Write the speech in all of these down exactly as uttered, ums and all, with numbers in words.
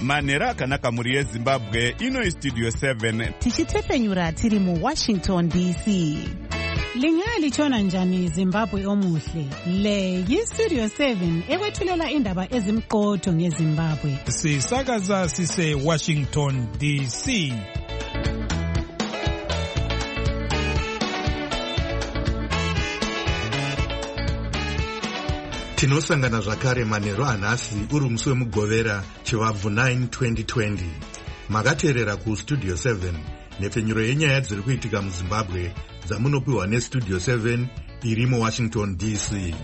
Manhero akanaka muri yeZimbabwe, ino iStudio seven. Tichitefenyura tiri mu Washington D C. Lingalitshona njani Zimbabwe omuhle? Le yiStudio seven ekwethulela indaba ezimqotho ngeZimbabwe. Sisakaza sise Washington D C. Tinosangana zvakare manhero anhasi uri musi wemugovera chivabvu nine twenty twenty. Makateerera kuStudio seven nepfenyuro yenyaya dziri kuitika muZimbabwe dzamunopiwa neStudio seven iri muWashington D C.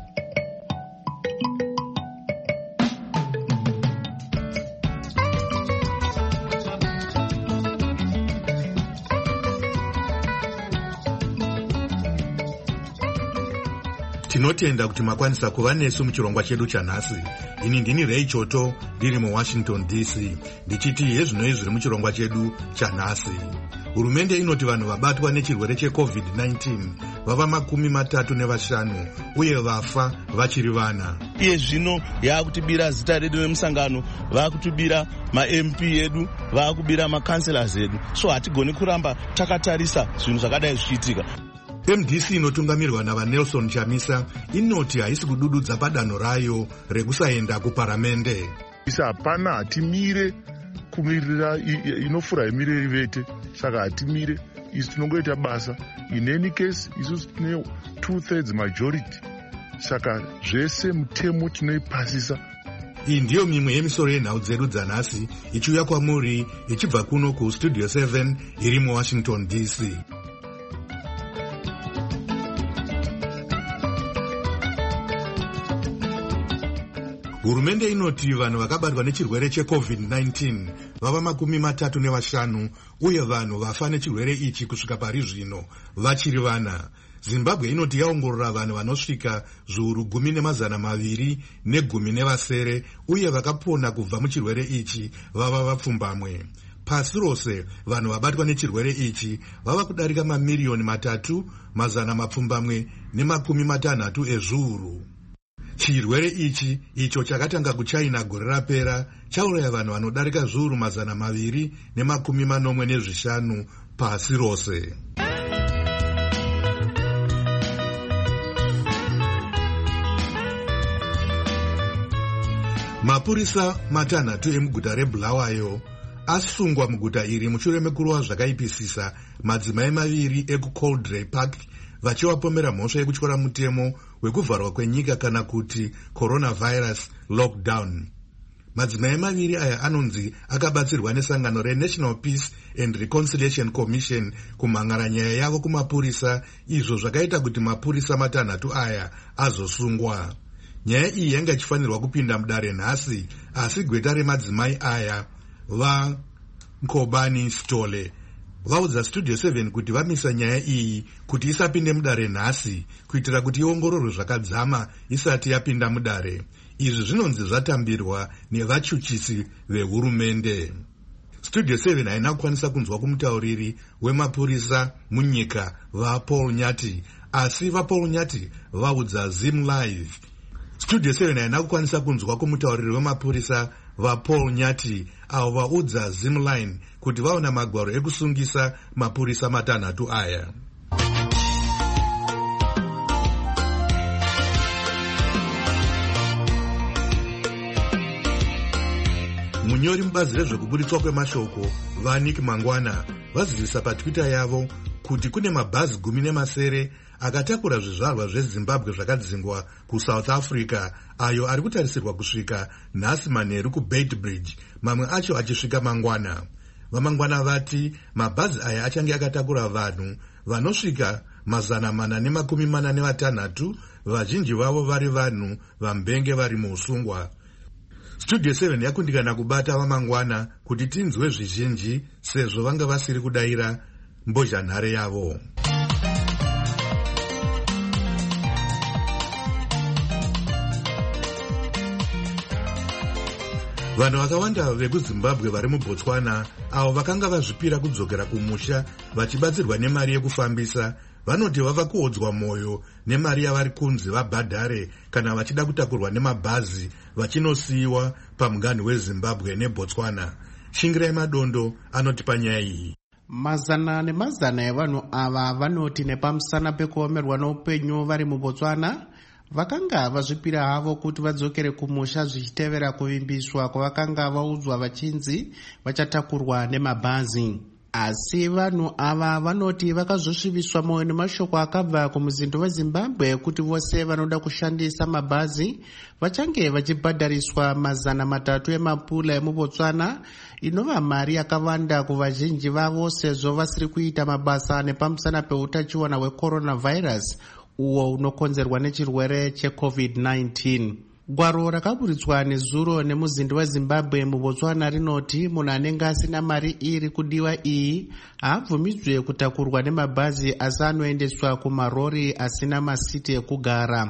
Tinotenda kuti makwanisa kuva nesu muchirongwa chedu chanhasi. Ini ndini Ray Choto ndiri muWashington D C ndichiti yezvinoi zviri muchirongwa chedu chanhasi. Hurumende inoti vanhu vabatwa nechirwere cheCovid nineteen vava makumi matatu nevashanu uye vafa vachiri vana. Iye zvino yaakutibira zita redu remusangano, vaakutibira ma-M P edu, vaakubira ma-councillors edu. So hatigoni kuramba takatarisa zvinhu zvakadai zvichiitika. M D C inotungamirwa navaNelson Chamisa inoti haisi kudududza padanho rayo rekusaenda kuparamende. Isa hapana hatimire kumirira inofura imire ivete, saka hatimire isi tinongoita basa. In any case isusu tine two thirds majority, saka zvese mutemo tinoipasisa. Iyi ndiyo mimwe yemisoro yenhau dzedu dzanhasi ichiuya kwamuri ichibva kuno kuStudio seven iri muWashington D C. Hurumende inoti vanhu vakabatwa nechirwere cheCovid nineteen vava makumi matatu nevashanu uye vanhu vafa nechirwere ichi kusvika pari zvino vachiri vana. Zimbabwe inoti yaongorora vanhu vanosvika zviuru gumi nemazana maviri negumi nevasere uye vakapona kubva muchirwere ichi vava vapfumbamwe. Pasi rose vanhu vabatwa nechirwere ichi vava kudarika mamiriyoni matatu mazana mapfumbamwe nemakumi matanhatu ezviuru. Chirwere ichi icho chakatanga kuChina gore rapera chauraya vanhu vanodarika zviuru mazana maviri nemakumi manomwe nezvishanu pasi rose. Mapurisa matanhatu emuguta reBulawayo asungwa muguta iri mushure mekurohwa zvakaipisisa madzimai maviri ekuColdray Park vachivapomera mhosva yekutyora mutemo wekuvharwa kwenyika kana kuti coronavirus lockdown. Madzimai maviri aya anonzi akabatsirwa nesangano reNational Peace and Reconciliation Commission kumhangara nyaya yavo kumapurisa, izvo zvakaita kuti mapurisa matanhatu aya azosungwa. Nyaya iyi yanga ichifanirwa kupinda mudare nhasi, asi gweta remadzimai aya vaNkobani Stole vaudza Studio seven kuti vamisa nyaya iyi kuti isapinde mudare nhasi kuitira kuti iongororwe zvakadzama isati yapinda mudare. Izvi zvinonzi zvatambirwa nevachuchisi vehurumende. Studio seven haina kukwanisa kunzwa kumutauriri wemapurisa munyika vaPaul Nyati, asi vaPaul Nyati vaudza Zim Live. Studio seven haina kukwanisa kunzwa kumutauriri wemapurisa vaPaul Nyati avo vaudza Zimline kuti vaona magwaro ekusungisa mapurisa matanhatu aya. Munyori mubazi rezvekuburitswa kwemashoko vaNick Mangwana vazivisa paTwitter yavo kuti kune mabhazi gumi nemasere akatakura zvizvarwa zveZimbabwe zvakadzingwa kuSouth Africa ayo ari kutarisirwa kusvika nhasi manheru kuBeitbridge, mamwe acho achisvika mangwana. Vamangwana vati mabhazi aya achange akatakura vanhu vanosvika mazana mana nemakumi mana nevatanhatu, vazhinji vavo vari vanhu vambenge vari muusungwa. Studio seven yakundikana kubata vamangwana kuti tinzwe zvizhinji sezvo vanga vasiri kudayira mbozhanhare yavo. Vanhu vakawanda vekuZimbabwe vari muBotswana avo vakanga vazvipira kudzokera kumusha vachibatsirwa nemari yekufambisa vanoti vava kuodzwa mwoyo nemari yavari kunzi vabhadhare kana vachida kutakurwa nemabhazi vachinosiyiwa pamuganhu wezimbabwe nebotswana. Shingirai Madondo anoti panyaya iyi. Mazana nemazana evanhu ava vanoti nepamusana pekuomerwa noupenyu vari mubotswana vakanga vazvipira havo kuti vadzokere kumusha zvichitevera kuvimbiswa kwavakanga vaudzwa vachinzi vachatakurwa nemabhazi. Asi vanhu ava vanoti vakazosviviswa mwoyo nemashoko akabva kumuzindo weZimbabwe kuti vose vanoda kushandisa mabhazi vachange vachibhadhariswa mazana matatu emapula emubotswana, inova mari yakawanda kuvazhinji vavo sezvo vasiri kuita mabasa nepamusana peutachiona hwecoronavirus uwo unokonzerwa nechirwere checovid nineteen. Gwaro rakaburitswa nezuro nemuzindo weZimbabwe mubotswana rinoti munhu anenge asina mari iri kudiwa iyi haabvumidzwe kutakurwa nemabhazi asi anoendeswa kumarori asina masiti ekugara.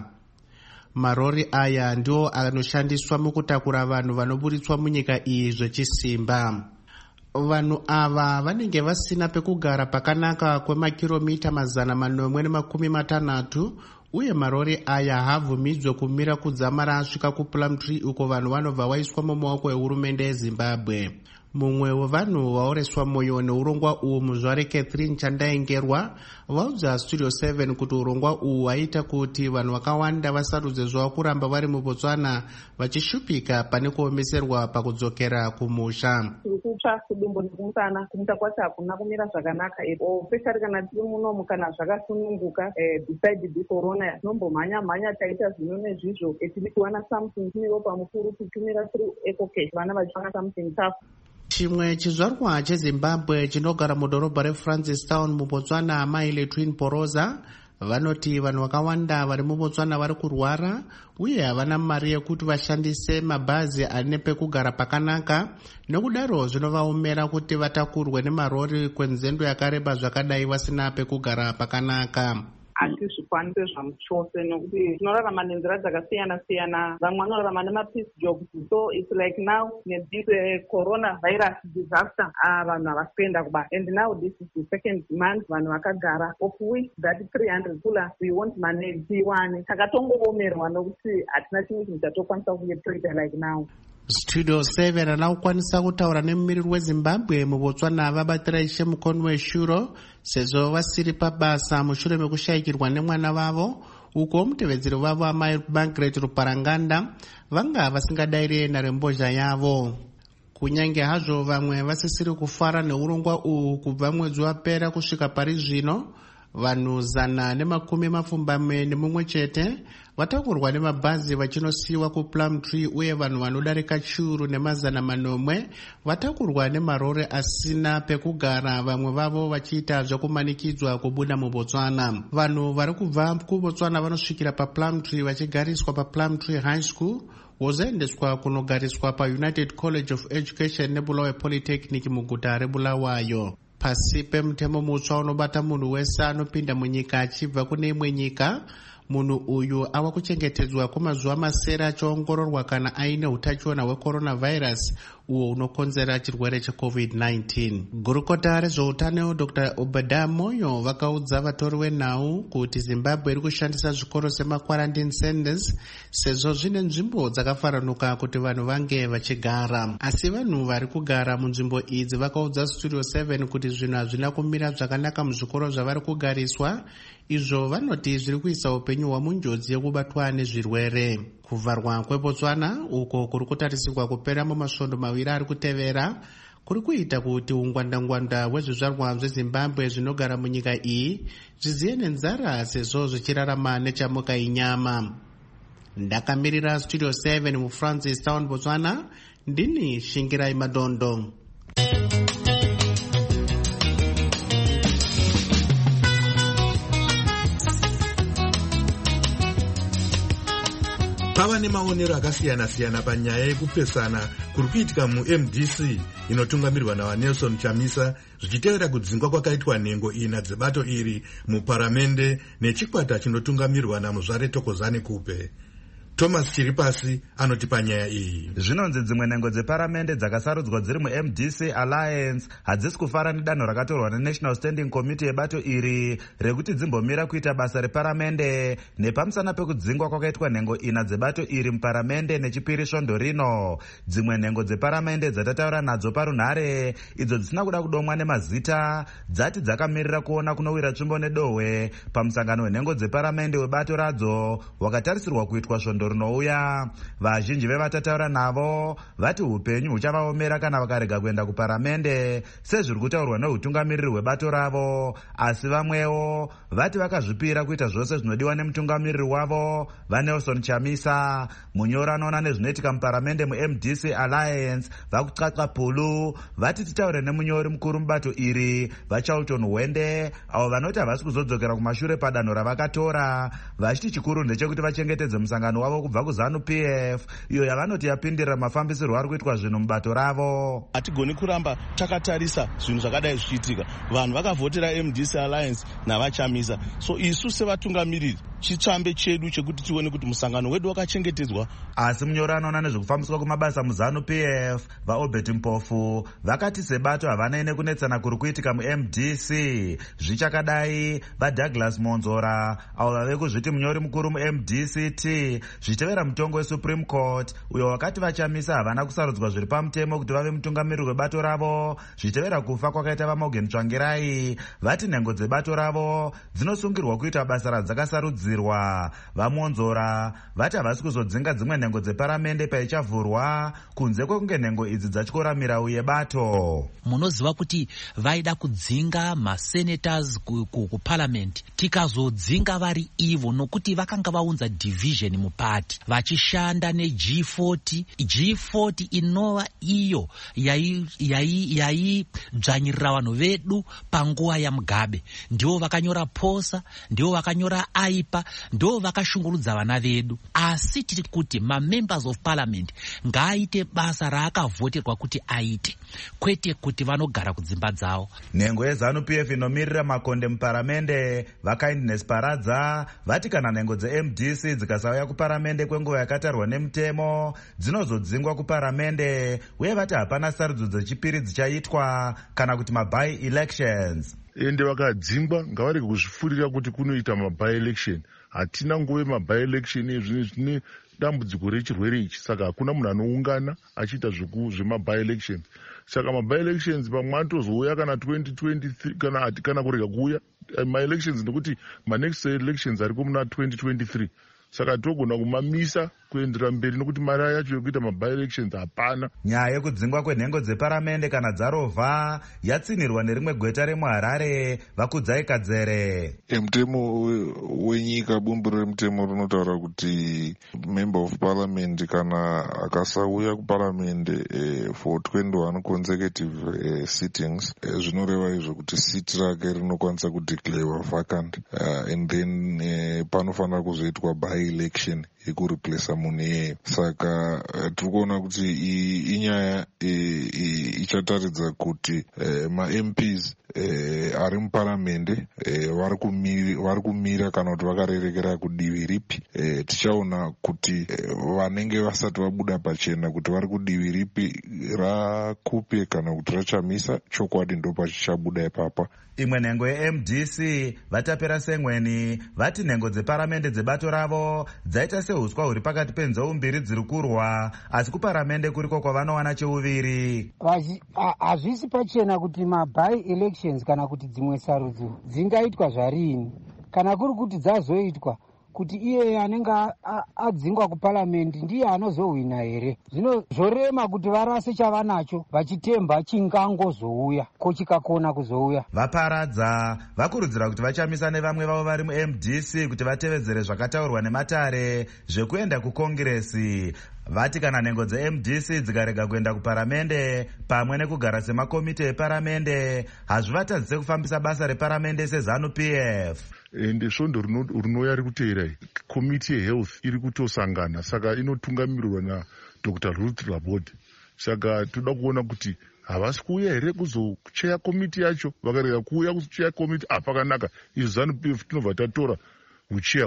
Marori aya ndiwo anoshandiswa mukutakura vanhu vanoburitswa munyika iyi zvechisimba. Vanhu ava vanenge vasina pekugara pakanaka kwemakiromita mazana manomwe nemakumi matanhatu uye marori aya haabvumidzwe kumira kudzamara asvika kuPlumtree uko vanhu vanobva vaiswa mumaoko ehurumende yeZimbabwe. Mumwe wevanhu vaoreswa mwoyo neurongwa uhu muzvare Catherine Chandaengerwa vaudza Studio seven kuti urongwa uhu hwaita kuti vanhu vakawanda vasarudze zvavo kuramba vari mubotswana vachishupika pane kuomeserwa pakudzokera kumusha. Kutsva kudumbu nekumusana kumuta kwacho hakuna kumira zvakanaka especially kana tiri munomu kana zvakasununguka beside the corona tinombomhanya mhanya taita zvino nezvizvo tiri kuwana something tiriwo pamukuru tichimira through ecocase vana vachiwana something tough. Chimwe chizvarwa cheZimbabwe chinogara mudhorobha reFrancistown mubotswana Maile Twin Poroza vanoti vanhu vakawanda vari mubotswana vari kurwara uye havana mari yekuti vashandise mabhazi ane pekugara pakanaka, nokudaro zvinovaomera kuti vatakurwe nemarori kwenzendo yakareba zvakadai vasina pekugara pakanaka. Hatizvikwanise zvamuchose nokuti tinorarama nenzira dzakasiyana siyana. Vamwe vanorarama nemapeace jobs, so it's like now this uh, coronavirus disaster vanhu havasi kuenda kubasa, and now this is the second month vanhu vakagara, of which that three hundred kula we won't manage tiwane. Takatongoomerwa nokuti hatina chimwe chinhu chatokwanisa kuyetrita like now. Studio seven anakukwanisa kutaura nemumiriri weZimbabwe mubotswana vabatira ishe Mukonwe Shuro sezvo vasiri pabasa mushure mekushayikirwa nemwana vavo uko mutevedzeri vavo amai Margaret Ruparanganda vanga vasingadayire nharembozha yavo. Kunyange hazvo vamwe vasisiri kufara neurongwa uhu kubva mwedzi wapera kusvika pari zvino, vanhu zana nemakumi mapfumbamwe nemumwe chete vatakurwa nemabhazi vachinosiyiwa kuPlumtree uye vanhu vanodarika chiuru nemazana manomwe vatakurwa nemarori asina pekugara, vamwe vavo vachiita zvekumanikidzwa kubuda mubotswana. Vanhu vari kubva kubotswana vanosvikira paPlumtree vachigariswa paPlumtree High School wozoendeswa kunogariswa paUnited College of Education neBulawayo Polytechnic muguta reBulawayo. Pasi pemutemo mutsva unobata munhu wese anopinda munyika achibva kune imwe nyika, munhu uyu ava kuchengetedzwa kwemazuva masere achiongororwa kana aine utachiona hwecoronavirus uwo unokonzera chirwere checovid nineteen. Gurukota rezveutano Doctor Obadiah Moyo vakaudza vatori venhau kuti Zimbabwe iri kushandisa zvikoro semaquarantine centers sezvo zvine nzvimbo dzakafaranuka kuti vanhu vange vachigara. Asi vanhu vari kugara munzvimbo idzi vakaudza Studio seven kuti zvinhu hazvina kumira zvakanaka muzvikoro zvavari kugariswa, izvo vanoti zviri kuisa upenyu hwamunjodzi yekubatwa nezvirwere. Kuvharwa kweBotswana uko kuri kutarisirwa kupera mumasvondo maviri ari kutevera kuri kuita kuti ungwandangwanda hwezvizvarwa zveZimbabwe zvinogara munyika iyi zviziye nenzara sezvo zvichirarama nechamuka inyama. Ndakamirira Studio seven muFrancistown, Botswana, ndini Shingirai Madondo. Pava nemaonero akasiyana-siyana panyaya yekupesana kuri kuitika muM D C inotungamirwa nawaNelson Chamisa zvichitevera kudzingwa kwakaitwa nhengo ina dzebato iri muparamende nechikwata chinotungamirwa naMuzvare Thokozani Kupe. Thomas Chiripasi anotipa nyaya iyi. Zvinonzi dzimwe nhengo dzeparamende dzakasarudzwa dziri muM D C Alliance hadzisi kufara nedanho rakatorwa neNational Standing Committee yebato iri rekuti dzimbomira kuita basa reparamende nepamusana pekudzingwa kwakaitwa nhengo ina dzebato iri muparamende nechipiri svondo rino. Dzimwe nhengo dzeparamende dzatataura nadzo parunhare idzo dzisina kuda kudomwa nemazita dzati dzakamirira kuona kunowira tsvimbo nedohwe pamusangano wenhengo dzeparamende webato radzo wakatarisirwa kuitwa svondo rinouya. Vazhinji vevatataura navo vati upenyu huchavaomera kana vakarega kuenda kuparamende sezviri kutaurwa neutungamiriri hwebato ravo, asi vamwewo vati vakazvipira kuita zvose zvinodiwa nemutungamiriri wavo vaNelson Chamisa. Munyori anoona nezvinoitika muparamende muM D C Alliance vakutsvatsva pulu vati titaure nemunyori mukuru mubato iri vaCharlton Wende avo vanoti havasi kuzodzokera kumashure padanho ravakatora, vachiti chikuru ndechekuti vachengetedze musangano wavo kubva kuZANU P F iyo yavanoti yapindirira mafambisirwo ari kuitwa zvinhu mubato ravo. Hatigoni kuramba takatarisa zvinhu zvakadai zvichiitika. Vanhu vakavhotera M D C Alliance navachamisa, so isu sevatungamiriri chitsvambe chedu chekuti tione kuti musangano wedu wakachengetedzwa. Asi munyori anoona nezvekufambiswa kwemabasa muZANU P F vaObert Mpofu vakati sebato havanei nekunetsana kuri kuitika muM D C. Zvichakadai vaDouglas Monzora avo vave kuzviti munyori mukuru muM D C T zvichitevera mutongo weSupreme Court uyo wakati vachamisa havana kusarudzwa zviri pamutemo kuti vave mutungamiriri webato ravo zvichitevera kufa kwakaita vaMorgan Tsvangirai. Vati nhengo dzebato ravo dzinosungirwa kuita basa radzakasarudzirwa. VaMonzora vati havasi kuzodzinga dzimwe nhengo dzeparamende paichavhurwa kunze kwekunge nhengo idzi dzatyoramira uye bato. Munoziva kuti vaida kudzinga masenators kuparliament, tikazodzinga vari ivo nokuti vakanga vaunza division mupati vachishanda neG forty. G forty inova iyo yaidzvanyirira vanhu vedu panguva yaMugabe. Ndivo vakanyora posa, ndivo vakanyora aipa, ndivo vakashungurudza vana vedu. Asi tiri kuti mamembers of parliament ngaaite basa raakavhoterwa kuti aite, kwete kuti vanogara kudzimba dzavo. Nhengo yeZANU P F inomirira makonde muparamende vaKindness Paradza vati kana nhengo dzeM D C dzikasauya kuparamende kwenguva yakatarwa nemutemo dzinozodzingwa kuparamende, uye vati hapana sarudzo dzechipiri dzichaitwa kana kuti maby elections. Ende vakadzingwa ngavarege kuzvifurira kuti kunoita maby election. Hatina nguve maby election ezvine zvine dambudziko rechirwere ichi, saka hakuna munhu anoungana achiita zvemaby elections. Saka maby elections pamwe atozouya kana twenty twenty-three kana kana kurega kuuya ma elections nekuti ma next elections ariko muna twenty twenty-three. Saka togona kumamisa kuendera mberi nokuti mari yacho yokuita maby elections hapana. Nyaya yekudzingwa kwenhengo dzeparamende kana dzarovha yatsinirwa nerimwe gweta remuHarare Vakudzai Kadzere. Mutemo wenyika, bumbiro remutemo rinotaura kuti member of parliament kana akasauya kuparamende eh, for twenty-one consecutive eh, sittings eh, zvinoreva izvo kuti seat rake rinokwanisa kudeclarewa vacant uh, and then eh, panofanira kuzoitwa by election yekureplace munhu iyeye. Saka uh, tiri kuona kuti inyaya ichataridza kuti uh, ma-M Ps uh, ari muparamende uh, vari kumira kana kuti vakarerekera kudivi ripi. Uh, tichaona kuti uh, vanenge vasati vabuda pachena kuti vari kudivi ripi raKupe kana kuti raChamisa, chokwadi ndo pachichabuda ipapa. Imwe nhengo yeM D C vatapera Sengweni vati nhengo dzeparamende dzebato ravo dzaita seuswa huri pakati penzou mbiri dziri kurwa, asi kuparamende kuriko kwavanowana cheuviri. Hazvisi pachena kuti maby elections kana kuti dzimwe sarudzo dzingaitwa zvarini, kana kuri kuti dzazoitwa kuti iye anenge adzingwa kuparamendi ndiye anozohwina here. Zvino zvorema kuti varase chavanacho vachitemba chingangozouya ko chikakona kuzouya. Vaparadza vakurudzira kuti vachamisa nevamwe vavo vari muM D C kuti vatevedzere zvakataurwa nematare zvekuenda kuKongiresi. Vati kana nhengo dzeM D C dzikarega kuenda kuparamende pamwe nekugara semakomite eparamende hazvivatadzise kufambisa basa reparamende seZANU P F. Ende svondo rinouya riri kuteera komiti yehealth iri kutosangana, saka inotungamirirwa naDr Ruth Labode. Saka toda kuona kuti havasi kuuya here kuzocheya komiti yacho. Vakarega kuuya kucheya komiti, ah, pakanaka izvo ZANU P F tinobva tatora ucheya hwacho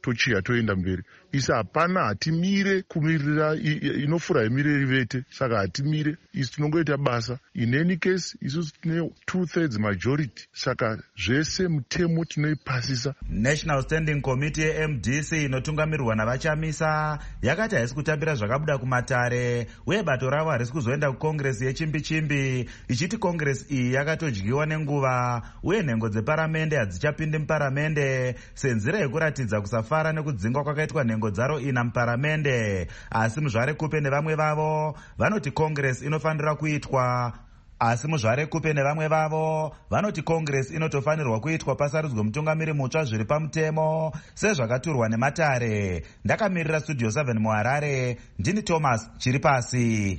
tochiya toenda mberi. Isi hapana hatimire kumirira inofura imiriri vete, saka hatimire isi tinongoita basa. In any case isusu tine two thirds majority, saka zvese mutemo tinoipasisa. National Standing Committee ye-M D C inotungamirwa navachamisa yakati haisi kutambira zvakabuda kumatare, uye bato ravo harisi kuzoenda kukongresi yechimbi-chimbi, ichiti kongresi iyi yakatodyiwa nenguva, uye nhengo dzeparamende hadzichapindi muparamende senzira yekuratidza kusafara nekudzingwa kwakaitwa nhengo dzaro ina muparamende. Asi muzvare Kupe nevamwe vavo vanoti kongresi inofanira kuitwa asi muzvare Kupe nevamwe vavo vanoti kongresi inotofanirwa kuitwa pasarudzwe mutungamiri mutsva zviri pamutemo sezvakaturwa nematare. Ndakamirira Studio seven muHarare, ndini Thomas Chiripasi.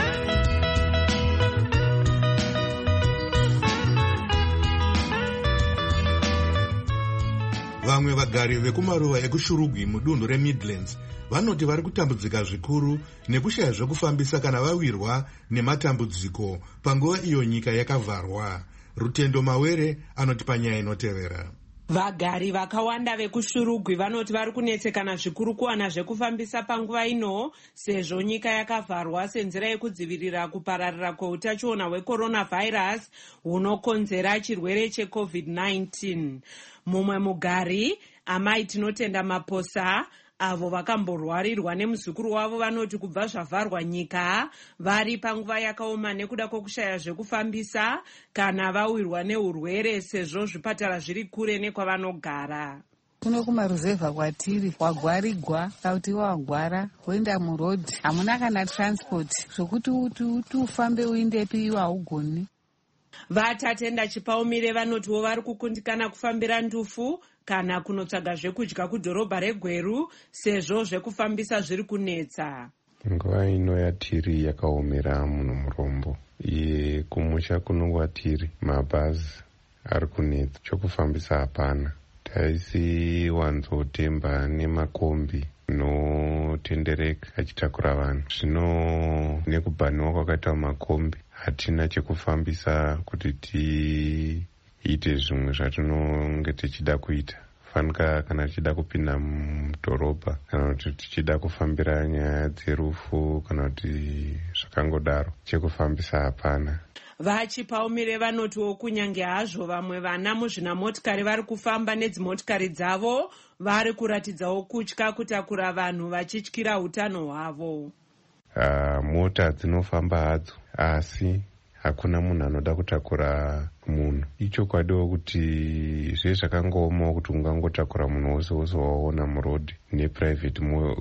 Vamwe vagari vekumaruva ekushurugwi mudunhu reMidlands vanoti vari kutambudzika zvikuru nekushaya zvekufambisa kana vawirwa nematambudziko panguva iyo nyika yakavharwa. Rutendo Mawere anoti panyaya inotevera. Vagari vakawanda vekushurugwi vanoti vari kunetsekana zvikuru kuwana zvekufambisa panguva ino sezvo nyika yakavharwa senzira yekudzivirira kupararira kweutachiona hwecoronavirus hunokonzera chirwere checovid nineteen. Mumwe mugari, amai Tinotenda Maposa, avo vakamborwarirwa nemuzukuru wavo, vanoti kubva zvavharwa nyika vari panguva yakaoma nekuda kwokushaya zvekufambisa kana vawirwa neurwere sezvo zvipatara zviri kure nekwavanogara. Kuno kumaruzevha kwatiri, wagwarigwa kauti wagwara woenda murodhi, hamuna kana transport zvokuti uti ufambe uindepi iwe haugoni. VaTatenda Chipaumire vanotiwo vari kukundikana kufambira ndufu kana kunotsvaga zvekudya kudhorobha reGweru sezvo zvekufambisa zviri kunetsa. Nguva ino yatiri yakaomera munhu murombo, iye kumusha kunongwatiri mabhazi ari kunetsa, chokufambisa hapana. Taisi wanzotemba nemakombi notendereka achitakura vanhu. Zvino nekubhaniwa kwakaita makombi hatina chekufambisa kuti tiite zvimwe zvatinonge tichida kuita. Fanika kana tichida kupinda mudhorobha kana kuti tichida kufambira nyaya dzerufu kana kuti zvakangodaro, chekufambisa hapana. VaChipaumire vanotiwo kunyange hazvo vamwe vana muzvinamotikari vari kufamba nedzimotikari dzavo vari kuratidzawo kutya kutakura vanhu vachityira utano hwavo. Uh, mota dzinofamba hadzo asi hakuna munhu anoda kutakura munhu. Ichokwadiwo kuti zve zvakangoomawo kuti ungangotakura munhu wose wose waona murodhi neprivate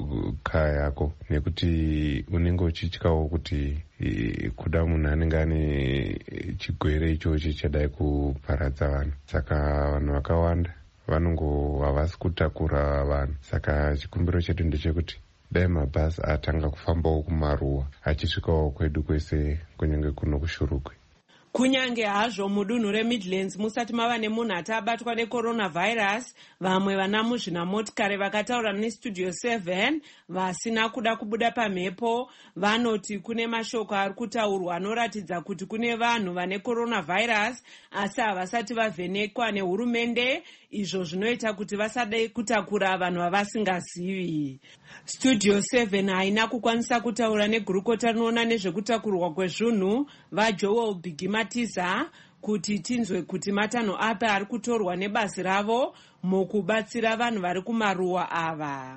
car yako, nekuti unenge uchityawo kuti kuda munhu anenge ane chigwere ichocho chadai kuparadza vanhu. Saka vanhu vakawanda vanongo havasi kutakura vanhu. Saka chikumbiro chedu ndechekuti dai mabhazi atanga kufambawo kumaruwa achisvikawo kwedu kwese kunyange kuno kushurugwi. Kunyange hazvo mudunhu reMidlands musati mava nemunhu atabatwa necoronavirus, vamwe vana muzvinamotikari vakataura neStudio seven vasina kuda kubuda pamhepo vanoti kune mashoko ari kutaurwa anoratidza kuti kune vanhu vane coronavirus asi havasati vavhenekwa nehurumende, izvo zvinoita kuti vasade kutakura vanhu vavasingazivi. Studio seven haina kukwanisa kutaura negurukota rinoona nezvekutakurwa kwezvinhu vaJoel Bigimatiza kuti tinzwe kuti matanho api ari kutorwa nebasi ravo mukubatsira vanhu vari kumaruwa ava.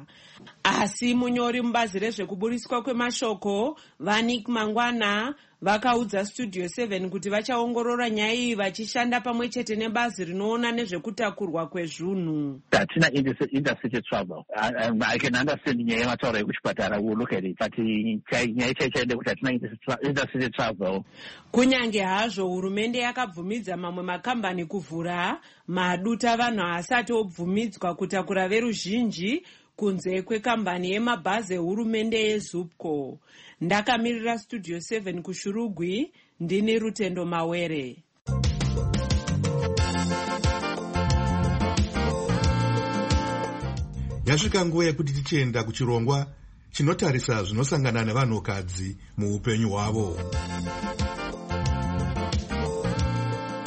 Asi munyori mubazi rezvekuburiswa kwemashoko Vanik Mangwana vakaudza Studio seven kuti vachaongorora nyaya iyi vachishanda pamwe chete nebazi rinoona nezvekutakurwa kwezvinhu. Hatina intercity travel. I can understand nyaya yematauro ekuchipatara, we'll look at it. But nyaya chaichaide kuti hatina intercity travel. Kunyange hazvo hurumende yakabvumidza mamwe makambani kuvhura, maduta vanhu haasati obvumidzwa kutakura veruzhinji kunze kwekambani yemabhazi ehurumende yeZupco. Ndakamirira Studio seven kushurugwi, ndini Rutendo Mawere. Yasvika nguva yekuti tichienda kuchirongwa chinotarisa zvinosangana nevanhukadzi muupenyu hwavo.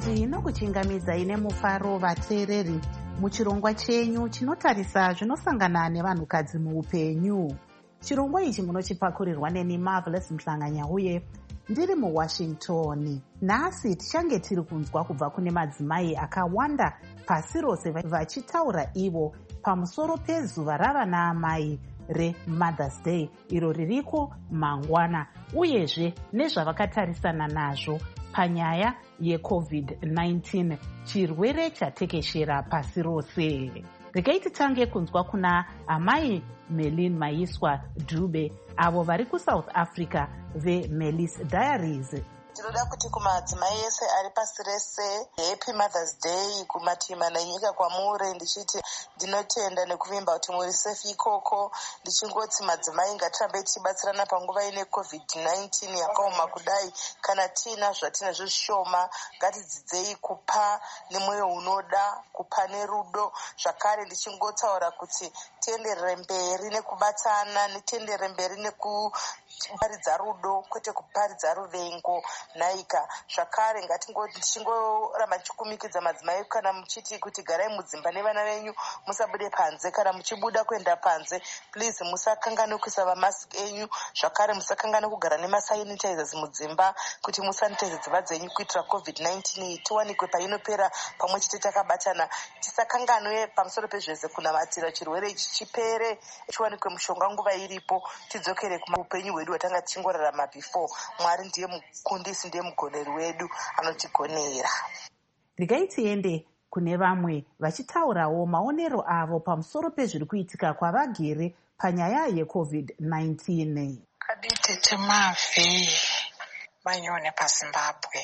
nyanzvi inokuchingamidzai nemufaro vateereri muchirongwa chenyu chinotarisa zvinosangana nevanhukadzi muupenyu. Chirongwa ichi munochipakurirwa neni Marvelous Mhlanganya uye ndiri muWashington. Nhasi tichange tiri kunzwa kubva kune madzimai akawanda pasi rose vachitaura ivo pamusoro pezuva ravanaamai reMother's Day iro ririko mangwana, uyezve nezvavakatarisana nazvo panyaya yecovid nineteen, chirwere chatekeshera pasi rose. Regai titange kunzwa kuna amai Melin Maiswa Dube avo vari kuSouth Africa veMelis Diaries. Ndinoda kuti kumadzimai ese ari pasi rese happy Mother's Day kumativi mana enyika kwamuri, ndichiti ndinotenda nekuvimba kuti muri safe ikoko, ndichingoti madzimai ngatirambe tichibatsirana panguva ine covid nineteen yakaoma kudai. Kana tina zvatinazvo zvishoma ngatidzidzei kupa nemwoyo unoda, kupa nerudo. Zvakare ndichingotaura kuti tienderere mberi nekubatana, netienderere mberi nekuparidza rudo kwete kuparidza ruvengo naika. Zvakare ngatingoti tichingoramba tichikumikidza madzimai kana muchiti kuti garai mudzimba nevana venyu, musabude panze. Kana muchibuda kuenda panze, please musakangane kuisa mamasiki enyu. Zvakare musakangane kugara nemasanitizers mudzimba kuti musanitize dzimba dzenyu kuitira covid nineteen tiwanikwe painopera pamwe chete takabatana. Tisakanganwe pamusoro pezvese kunamatira chirwere ichi chipere, chiwanikwe mushonga nguva iripo, tidzokere kuupenyu hwedu hwatanga tichingorarama before. Mwari ndiye mukundisi, ndiye mugoneri wedu anotigonera. Regai tiende kune vamwe vachitaurawo maonero avo pamusoro pezviri kuitika kwavagere panyaya yecovid nineteen. Kaditi timavhi manyone paZimbabwe.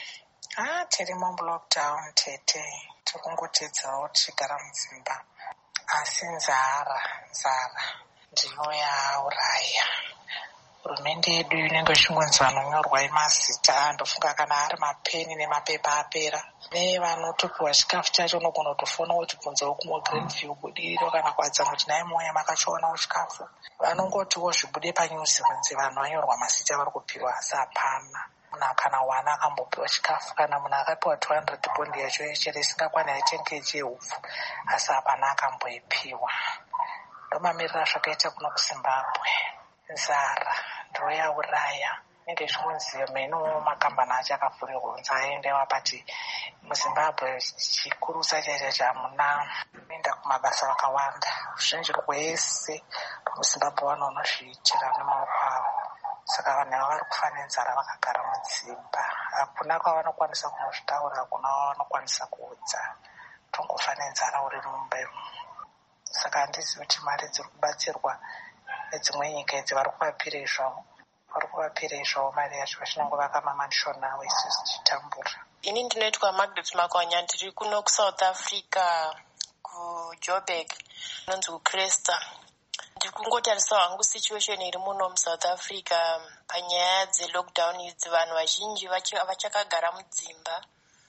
Ah, tiri mulockdown tete, tikungotedzawo tichigara mudzimba. Asi nzara, nzara ndiyo yauraya. Hurumende yedu inenge ichingonzi vanonyorwa mazita, andofunga kana ari mapeni nemapepa apera. Nevanotopiwa chikafu chacho unogona kutofona uchibvunzawo kumwe Greenview budiriro kana kuadza kuti naye moya makachonawo chikafu. Vanongotiwo zvibude panyuzi kunzi vanhu vanyorwa mazita vari kupiwa, asi hapana. Munhu kana wana akambopiwa chikafu, kana munhu akapiwa two hundred pondi yacho yechere isingakwani ten kilograms yehupfu, asi hapana akamboipiwa. Ndomamirira zvakaita kuno kuZimbabwe. Nzara ndo yauraya. Inge zvinonzi meno makambani acho akavhurirwa kunzi aendewa, pati muZimbabwe chikuru chacho chamuna kuenda kumabasa vakawanda. Zvinji rwese muZimbabwe vanonozviitira nemaoko avo. Saka vanhu ava vari kufa nenzara vakagara mudzimba. Hakuna kwavanokwanisa kunozvitaura, hakuna kwavanokwanisa kuudza. Tongofa nenzara uri mumba imo. Saka handizivi kuti mari dziri kubatsirwa nedzimwe nyika idzi vari kuvapira izvavo. Vari kuvapira izvavo mari yacho vachinongovaka mamanshoni avo isusu tichitambura. Ini ndinoitwa Margaret Makwanya, ndiri kuno kuSouth Africa kuJoburg, inonzi kuCresta. Ndiri kungotarisa hangu situation iri muno muSouth Africa panyaya dzelockdown idzi. Vanhu vazhinji vachakagara mudzimba.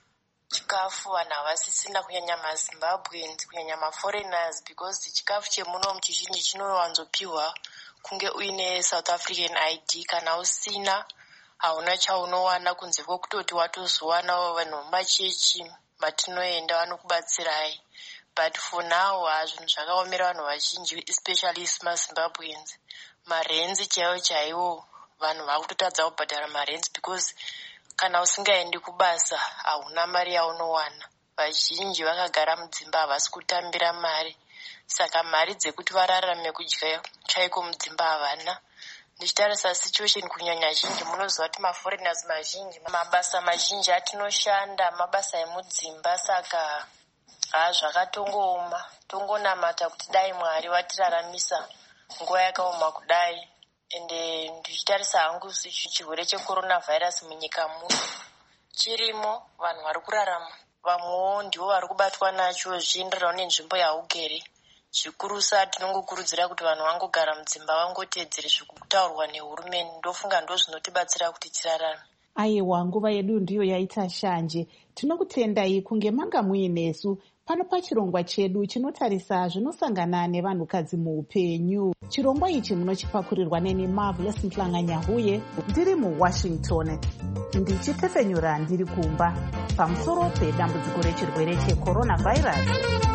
Chikafu vanhu havasisina kunyanya maZimbabweans, kunyanya maforeigners, because chikafu chemuno muchizhinji chinowanzopiwa kunge uine South African I D. Kana usina hauna chaunowana kunze kwekutoti watozowana vanhu mumachechi matinoenda vanokubatsirai. But for now hazvinhu zvakaomera vanhu vazhinji, especially maZimbabweans. Marenzi chaiwo chaiwo vanhu vakutotadza kubhadhara marenzi because kana usingaendi kubasa hauna mari yaunowana. Vazhinji vakagara mudzimba havasi kutambira mari, saka mari dzekuti vararame kudya chaiko mudzimba havana. Ndichitarisa situation kunyanya zhinji munoziva kuti maforeigners mazhinji mabasa mazhinji atinoshanda mabasa emudzimba, saka ha zvakatongooma. Tongonamata kuti dai Mwari vatiraramisa nguva yakaoma kudai. Ende ndichitarisa hangu chirwere cheCoronavirus munyika muno chirimo, vanhu vari kurarama, vamwewo ndivo vari kubatwa nacho zvienderanawo nenzvimbo yaugere. Zvikurusa tinongokurudzira kuti vanhu vangogara mudzimba, vangotedzere zviri kutaurwa nehurumende. Ndofunga ndo zvinotibatsira kuti tirarame. Aiwa, nguva yedu ndiyo yaita shanje. Tinokutendai kunge manga muinesu pano pachirongwa chedu chinotarisa zvinosangana nevanhukadzi muupenyu. chirongwa ichi munochipakurirwa neni Marvelous Mhlanga-Nyahuye ndiri muWashington, ndichipfefenyura ndiri kumba pamusoro pedambudziko rechirwere cheCoronavirus.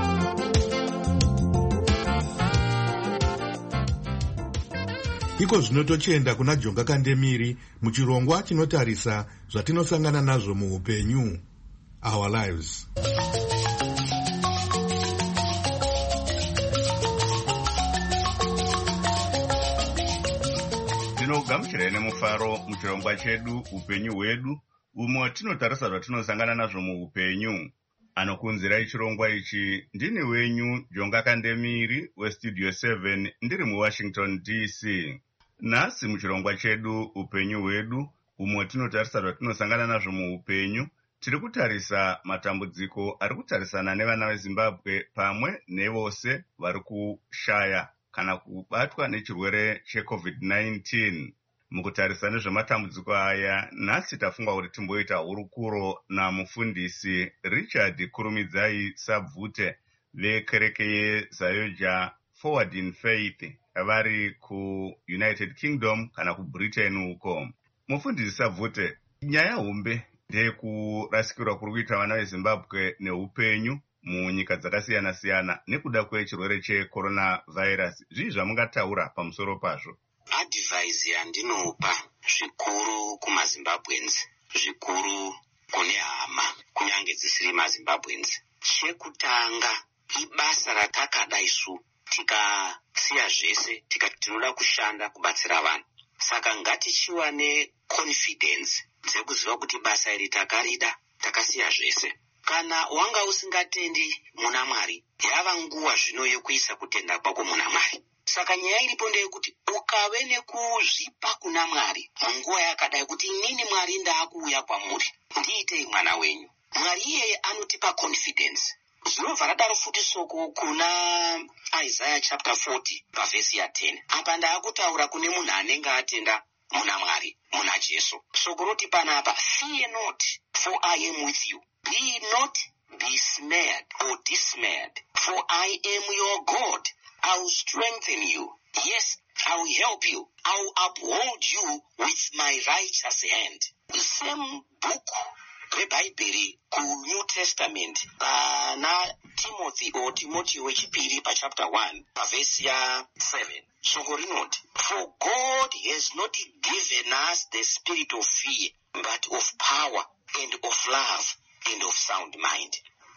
Iko zvino tochienda kuna Jonga Kandemiri muchirongwa chinotarisa zvatinosangana nazvo muupenyu, Our Lives. Tinogamuchirai nemufaro muchirongwa chedu upenyu hwedu, umo tinotarisa zvatinosangana nazvo muupenyu. Anokunzirai chirongwa ichi ndini wenyu Jonga Kandemiri westudio seven ndiri muWashington D C. Nhasi muchirongwa chedu upenyu hwedu, umo tinotarisa zvatinosangana nazvo muupenyu, tiri kutarisa matambudziko ari kutarisana nevana veZimbabwe pamwe nevose vari kushaya kana kubatwa nechirwere checovid nineteen. Mukutarisa nezvematambudziko aya, nhasi tafunga kuti timboita hurukuro namufundisi Richard Kurumidzai Sabvute vekereke yeZayoja Forward in Faith vari kuUnited Kingdom kana kuBritain uko. Mufundisi Sabvute, nyaya hombe ndeyekurasikirwa kuri kuita vana veZimbabwe neupenyu munyika dzakasiyana siyana nekuda kwechirwere cheCoronavirus. Zvii zvamungataura pamusoro pazvo? Advice yandinopa zvikuru kumaZimbabweans, zvikuru kune hama kunyange dzisiri maZimbabweans, chekutanga ibasa ratakada isu tikasiya zvese tikati tinoda kushanda kubatsira vanhu. Saka ngatichiva neconfidence dzekuziva kuti basa iri takarida, takasiya zvese. Kana wanga usingatendi muna Mwari, yava nguva zvino yekuisa kutenda kwako muna Mwari. Saka nyaya iripo ndeyekuti ukave nekuzvipa kuna Mwari munguva yakadai kuti inini Mwari ndaakuuya kwamuri, ndiitei mwana wenyu. Mwari iyeye anotipa confidence. Zvinobva radaro futi soko kuna Isaiah chapter forty pavhesi ya ten. Apa ndaakutaura kune munhu anenge atenda muna Mwari, muna Jesu. Soko roti panapa, fear not, for I am with you. Be not dismayed or dismayed, for I am your God. I will strengthen you. Yes, I will help you. I will uphold you with my righteous hand. The same book, the Bible, ku New Testament, pana Timothy or Timothy wechipiri pa chapter one, pa verse ya seven. So rinoti, for God has not given us the spirit of fear, but of power and of love and of sound mind.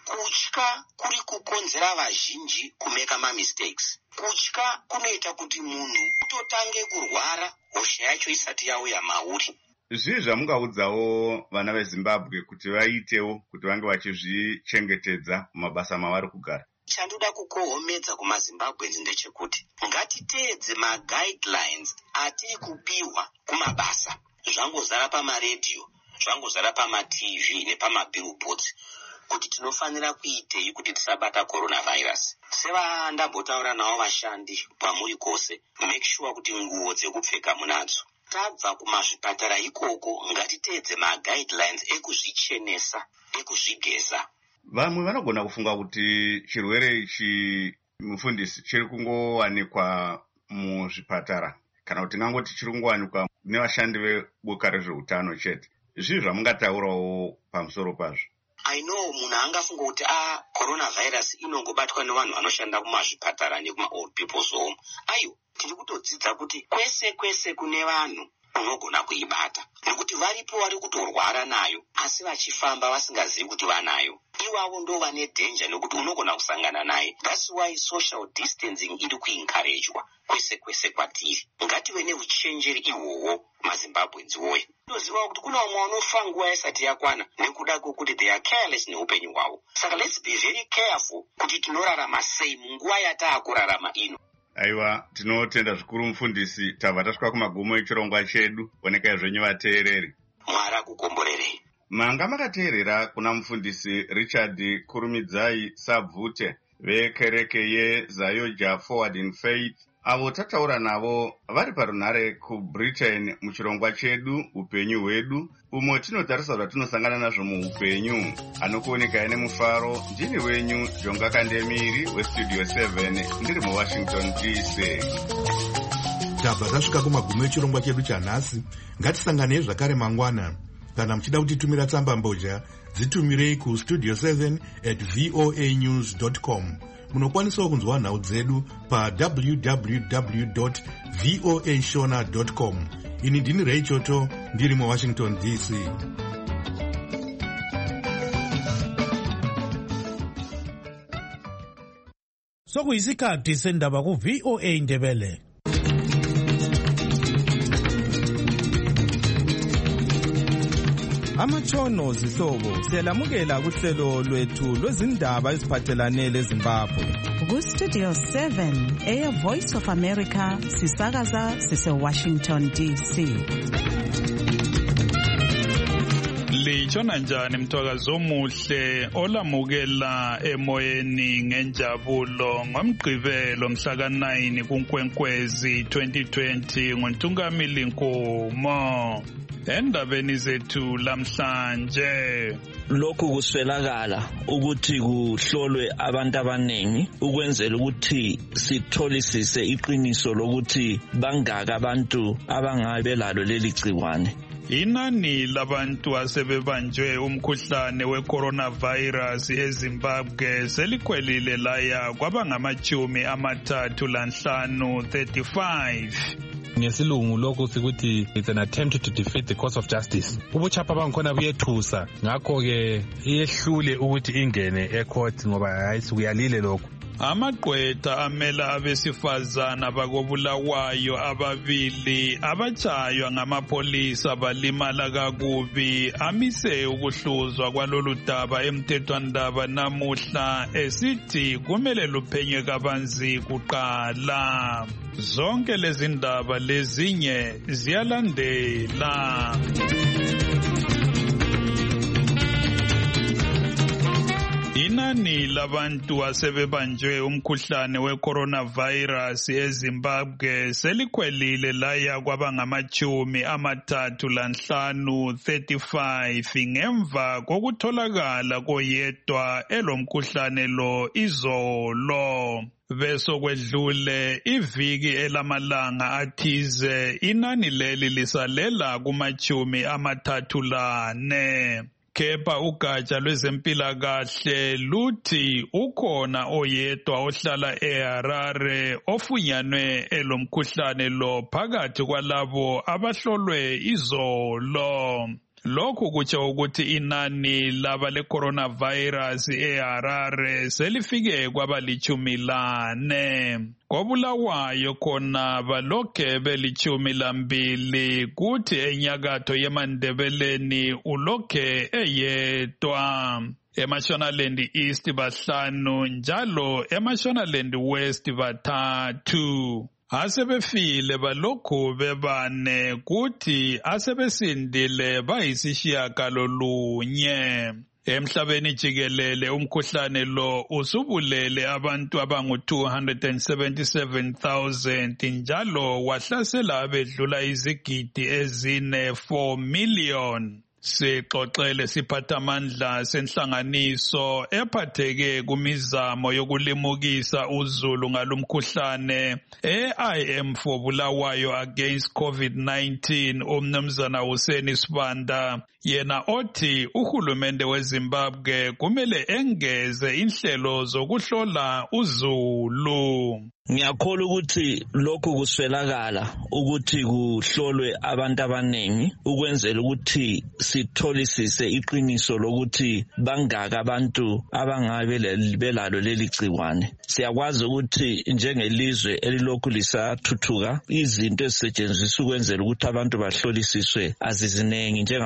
Kutya kuri kukonzera vazhinji kumeka ma mistakes. Kutya kunoita kuti munhu utotange kurwara hosha yacho isati yauya mauri. Zvii zvamungaudzawo vana veZimbabwe kuti vaitewo kuti vange vachizvichengetedza mumabasa mavari kugara? Chandoda kukohomedza kumaZimbabweans ndechekuti ngatiteedze maguidelines atiri kupiwa kumabasa. Zvangozara pamaredhiyo, zvangozara pama-T V nepamabillboards kuti tinofanira kuitei kuti tisabata coronavirus. Seva ndambotaura navo vashandi pamuri kwose, make sure kuti nguo dzekupfeka munadzo. Tabva kumazvipatara ikoko ngatiteedze maguidelines ekuzvichenesa, ekuzvigeza. Vamwe vanogona kufunga kuti chirwere ichi, mufundisi, chiri kungowanikwa muzvipatara kana kuti ngangoti chiri kungowanikwa nevashandi veboka rezveutano chete. Zvii zvamungataurawo pamusoro pazvo? I know munhu angafunga kuti ah coronavirus inongobatwa nevanhu vanoshanda kumazvipatara nekuma old people's home. Ayo, tiri kutodzidza kuti kwese kwese kune vanhu unogona kuibata. Nekuti varipo vari kutorwara nayo asi vachifamba vasingazivi kuti vanayo. Iwavo ndo vane danger nekuti unogona kusangana naye. That's why social distancing iri kuencouragewa kwese kwese kwatiri. Ngative neuchenjeri ihwohwo maZimbabweans woye. Toziva kuti kuna vamwe vanofa nguva isati yakwana nekuda kwokuti they are careless neupenyu hwavo. Saka let's be very careful kuti tinorarama sei munguva yataakurarama ino. Aiwa, tinotenda zvikuru mufundisi. Tabva tasvika kumagumo echirongwa chedu. Onekai zvenyu vateereri. Mwari akukomborerei. Manga makateerera kuna mufundisi Richard Kurumidzai Sabvute vekereke yeZayoja Forward in Faith avo tataura navo vari parunhare kubritain muchirongwa chedu upenyu hwedu, umo tinotarisa zvatinosangana nazvo muupenyu. Anokuonekai nemufaro ndini wenyu Jonga Kandemiri westudio seven ndiri muwashington D C. tabva tasvika kumagumo echirongwa chedu chanhasi. Ngatisanganei zvakare mangwana. Kana muchida kutitumira tsamba mbozha, dzitumirei kustudio seven at voa news dot com. Munokwanisawo kunzwa nhau dzedu pa w w w dot voa shona dot com. Ini ndini Ray Choto ndiri muwashington D C. Sokuyisikhathi sendaba ku V O A Ndebele. Amatshono zihlobo siyalamukela kuhlelo lwethu lwezindaba eziphathelane leZimbabwe. Ku Studio seven eya Voice of America sisakaza sise Washington D C. Litshona njani mthwakazi omuhle olamukela emoyeni ngenjabulo ngomgqibelo mhla ka nine kuNkwenkwezi twenty twenty ngoNtungamili Nkomo. Endabeni zethu lamhlanje, lokhu kuswelakala ukuthi kuhlolwe abantu abaningi ukwenzela ukuthi sitholisise iqiniso lokuthi bangaka abantu abangabe lalo leli gciwane. Inani labantu asebebanjwe umkhuhlane we-coronavirus eZimbabwe selikhwelile laya kwaba ngamachumi amathathu lanhlanu thirty-five. Ngesilungu lokhu sikuthi it's an attempt to defeat the cause of justice. Ubuchapha bangikhona buyethusa, ngakho ke iyehlule ukuthi ingene ecourt ngoba hayi sikuyalile lokho. Amagqwetha amela abesifazana bakobulawayo ababili abatshaywa ngamapolisa balimala kakubi amise ukuhluzwa kwalolu daba emthethwandaba namuhla esithi kumele luphenywe kabanzi kuqala. Zonke lezi ndaba lezinye ziyalandela. Inani labantu asebebanjwe umkhuhlane we-coronavirus eZimbabwe selikhwelile laya kwaba ngamachumi amathathu lanhlanu thirty-five ngemva kokutholakala koyedwa elomkhuhlane lo izolo. Besokwedlule iviki elamalanga athize inani leli lisalela kumachumi amathathu lane. Kepha ugatsha lwezempilakahle luthi ukhona oyedwa ohlala eHarare ofunyanwe elomkhuhlane lo phakathi kwalabo abahlolwe izolo. Lokhu kutsho ukuthi inani laba le-coronavirus eHarare selifike kwabalichumi lane. Kobulawayo khona balokhe belichumi lambili kuthi enyakatho yeMandebeleni ulokhe eyedwa. EMashonaland East bahlanu njalo eMashonaland West bathathu. Asebefile balokhu bebane kuthi asebesindile bayisishiyagalolunye. Emhlabeni jikelele umkhuhlane lo usubulele abantu abangu two hundred seventy-seven thousand njalo wahlasela abedlula izigidi ezine four million. Sixoxele siphathamandla senhlanganiso ephatheke kumizamo yokulimukisa uzulu ngalumkhuhlane e-I M for Bulawayo against COVID nineteen umnumzana Hussein Sibanda, yena othi uhulumende weZimbabwe kumele engeze inhlelo zokuhlola uzulu. Ngiyakholwa ukuthi lokhu kuswelakala ukuthi kuhlolwe abantu abaningi ukwenzela ukuthi sitholisise iqiniso lokuthi bangaka abantu abangabe belalo leli gciwane. Siyakwazi ukuthi njengelizwe elilokhu lisathuthuka izinto ezisetshenziswa ukwenzela ukuthi abantu bahlolisiswe azizinengi njengakwamanye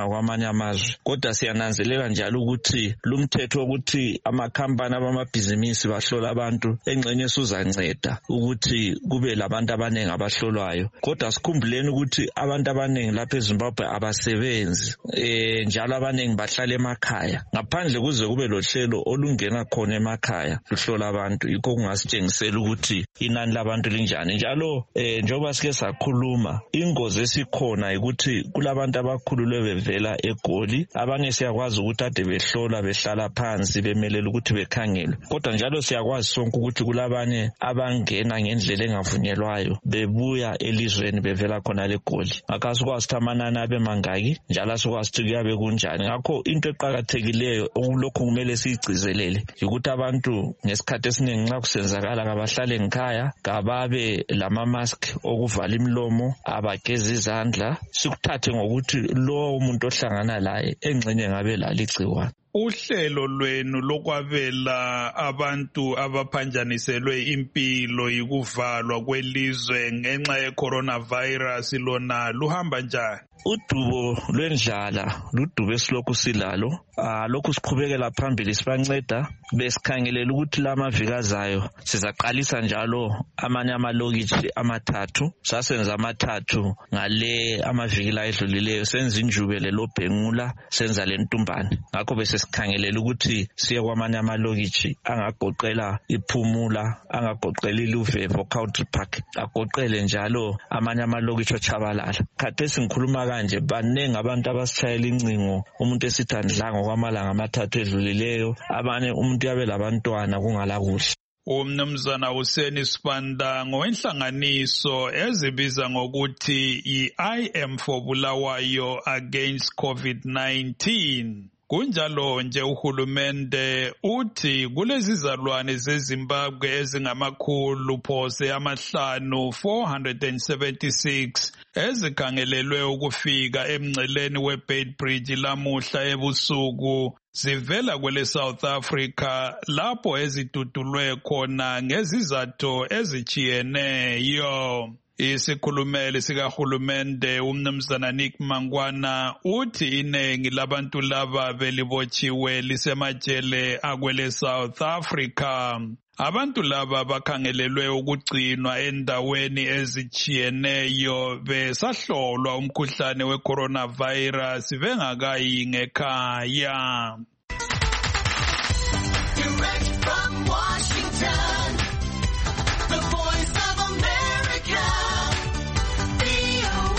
amazwe. Kodwa siyananzelela njalo ukuthi lumthetho wokuthi amakhampani abamabhizinisi bahlola abantu engxenye suzanceda ukuthi kube labantu abaningi abahlolwayo. Kodwa sikhumbuleni ukuthi abantu abaningi lapha eZimbabwe abasebenzi eh njalo abaningi bahlala emakhaya. Ngaphandle kuze kube lohlelo olungena khona emakhaya luhlola abantu, yikho kungasitshengisela ukuthi inani labantu linjani. Njalo eh njoba sike sakhuluma, ingozi esikhona ukuthi kulabantu abakhululwe bevela eGoli, abanye siyakwazi ukuthi ade behlola behlala phansi bemelela ukuthi bekhangelwe. Kodwa njalo siyakwazi sonke ukuthi kulabanye abangena ngendlela engavunyelwayo bebuya elizweni bevela khona leGoli. Akasikwazi ukuthi amanani abe mangaki, njalo asikwazi ukuthi kuyabe kunjani. Ngakho into eqhakathekileyo okulokhu kumele siyigcizelele ukuthi abantu ngesikhathi esiningi nxa kusenzakala kabahlale ngikhaya, kababe lama mask okuvala imlomo, abageza izandla, sikuthathe ngokuthi lo umuntu ohlangana laye engxenye ngabe laligciwane. Uhlelo lwenu lokwabela abantu abaphanjaniselwe impilo yikuvalwa kwelizwe ngenxa ye-coronavirus lona luhamba njani? Udubo lwendlala ludubo esilokhu silalo. Ah lokhu siqhubekela phambili sibanceda, besikhangelela ukuthi la maviki azayo sizaqalisa njalo amanye amalokitshi amathathu. Sasenza amathathu ngale amaviki la edlulileyo, senza injubele loBhengula, senza leNtumbane. Ngakho bese sikhangelela ukuthi siye kwamanye amalokitshi angagoqela iPhumula, angagoqela iLuvevo Country Park, agoqele njalo amanye amalokitshi oChabalala. Khathesi ngikhuluma kanje banengi abantu abasishayela incingo, umuntu esithandlanga kwamalanga amathathu edlulileyo, abanye umuntu yabe labantwana kungala kuhle. Umnumzana Hussein Sibanda ngowenhlanganiso ezibiza ngokuthi i-I am for Bulawayo against COVID nineteen. Kunjalo nje uhulumende uthi kulezi zalwane zeZimbabwe ezingamakhulu phose amahlanu four hundred seventy-six ezikhangelelwe ukufika emngceleni weBeitbridge lamuhla ebusuku zivela kwele South Africa lapho ezidudulwe khona ngezizathu ezichiyeneyo. Isikhulumeli sikahulumende umnumzana Nick Mangwana uthi inengi labantu laba belibotshiwe lisemajele akwele South Africa. Abantu laba bakhangelelwe ukugcinwa endaweni ezichiyeneyo besahlolwa umkhuhlane we-coronavirus bengakayi ngekhaya. Direct from Washington, the voice of America, V O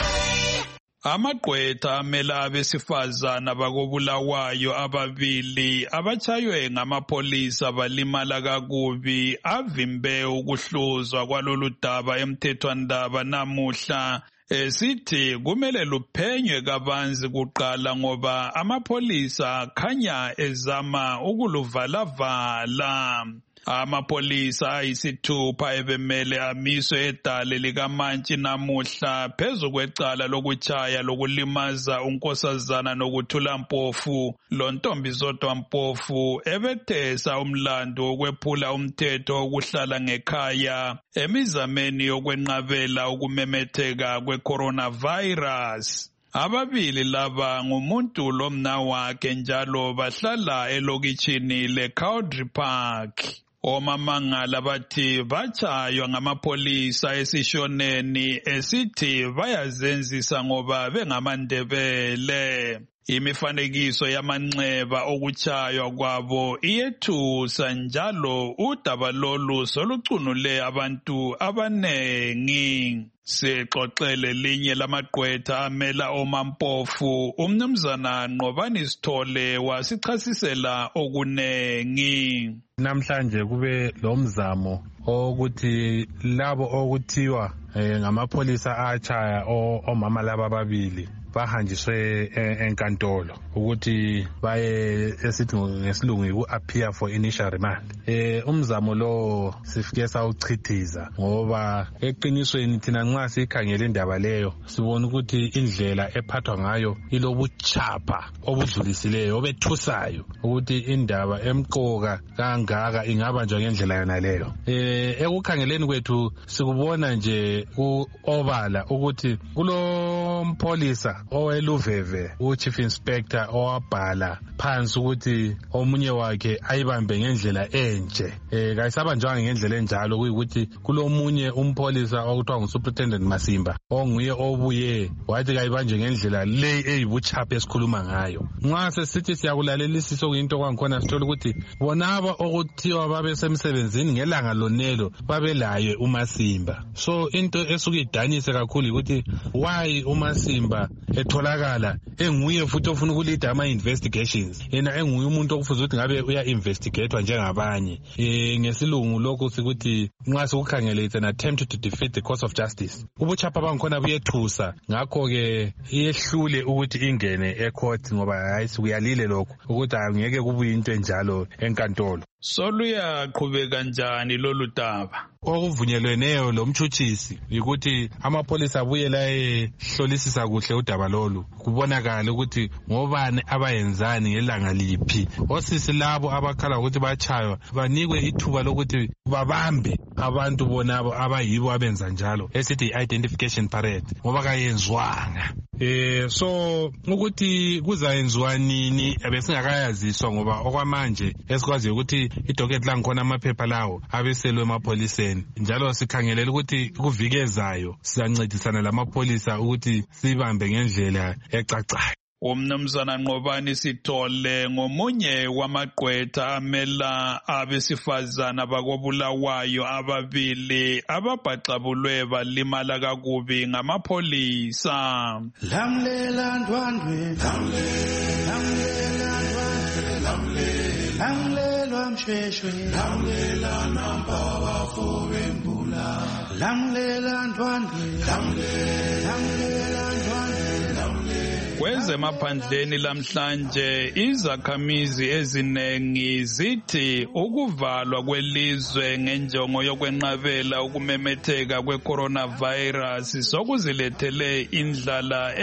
A. Amagqwetha amela abesifazana bakobulawayo ababili abatshaywe ngamapolisa balimala kakubi avimbe ukuhluzwa kwalolu daba emthethwandaba namuhla. Esithi kumele luphenywe kabanzi kuqala ngoba amapolisa khanya ezama ukuluvala-vala. Amapolisa ayisithupha ebemele amiswe edale likaMantshi namuhla phezu kwecala lokutshaya lokulimaza unkosazana nokuthula Mpofu lontombi zodwa Mpofu ebethesa umlando wokwephula umthetho wokuhlala ngekhaya emizameni yokwenqabela ukumemetheka kwe-coronavirus. Ababili laba ngumuntu lomnawakhe njalo bahlala elokitshini leCountry Park. Omamangala bathi batshaywa ngamapolisa esishoneni esithi bayazenzisa ngoba bengamandebele. Imifanekiso yamanxeba okutshaywa kwabo iyethusa njalo udaba lolu solucunule abantu abanengi. Sixoxele linye lamagqwetha amela oMampofu, umnumzana Nqobani Sithole wasichasisela okunengi. Namhlanje kube lomzamo ukuthi labo okuthiwa ngamapolisa atshaya omama laba ababili bahanjiswe enkantolo ukuthi baye esithi ngesilungu yiku-appear for initial remand. Eh umzamo lo sifike sawuchithiza ngoba eqinisweni thina nxa sikhangela indaba leyo sibona ukuthi indlela ephathwa ngayo ilobuchapha obudlulisileyo obethusayo ukuthi indaba emqoka kangaka ingabanjwa ngendlela yona leyo. Eh ekukhangeleni kwethu sikubona nje ku obala ukuthi kulo mpolisa oweluveve u-chief inspector owabhala phansi ukuthi omunye wakhe ayibambe ngendlela enje eh kayisabanjwanga ngendlela enjalo kuyikuthi kulomunye umpholisa okuthiwa ngusuperintendent Masimba onguye obuye wathi kayibanje ngendlela le eyibuchapha esikhuluma ngayo. Nxa sesithi siyakulalelisisa kuyinto kwangikhona sithola ukuthi bonaba okuthiwa babesemsebenzini ngelanga lonelo babelaye uMasimba. So into esuke idanise kakhulu ukuthi why uMasimba etholakala enguye futhi ofuna ukulida ama investigations yena enguye umuntu okufuze ukuthi ngabe uya investigatewa njengabanye. Eh ngesilungu lokho sikuthi nxa sikukhangele it's an attempt to defeat the cause of justice. Ubuchapha bangikhona buyethusa ngakho ke iyehlule ukuthi ingene ecourt ngoba hayi sikuyalile lokho ukuthi angeke kubuye into enjalo enkantolo. Soluyaqhubeka kanjani lolu daba? Okuvunyelweneyo lo mtshutshisi ukuthi amapolisa abuye la ehlolisisa kuhle udaba lolu kubonakala ukuthi ngobani abayenzani ngelanga liphi. Osisi labo abakhala ukuthi bachaywa banikwe ithuba lokuthi babambe abantu bonabo abayibo abenza njalo esithi identification parade ngoba kayenzwanga. Eh so ukuthi kuzayenziwa nini abesingakayaziswa ngoba okwamanje esikwazi ukuthi idocket la ngikhona amaphepha lawo abeselwe emapoliseni njalo sikhangelela ukuthi kuvikezayo sizancedisana lamapolisa ukuthi sibambe ngendlela ecacayo. Umnumzana Nqobani Sithole ngomunye wamagqwetha amela abesifazana bakobulawayo ababili ababhaxabulwe balimala kakubi ngamapolisa. Lamlela ndwandwe lamlela ndwandwe lamlela msheshwe lamlela namba bafobe mbula lamlela ndwandwe lamlela ndwandwe. Kwezemaphandleni lamhlanje izakhamizi ezinengi zithi ukuvalwa kwelizwe ngenjongo yokwenqabela ukumemetheka kwe-coronavirus sokuzilethele indlala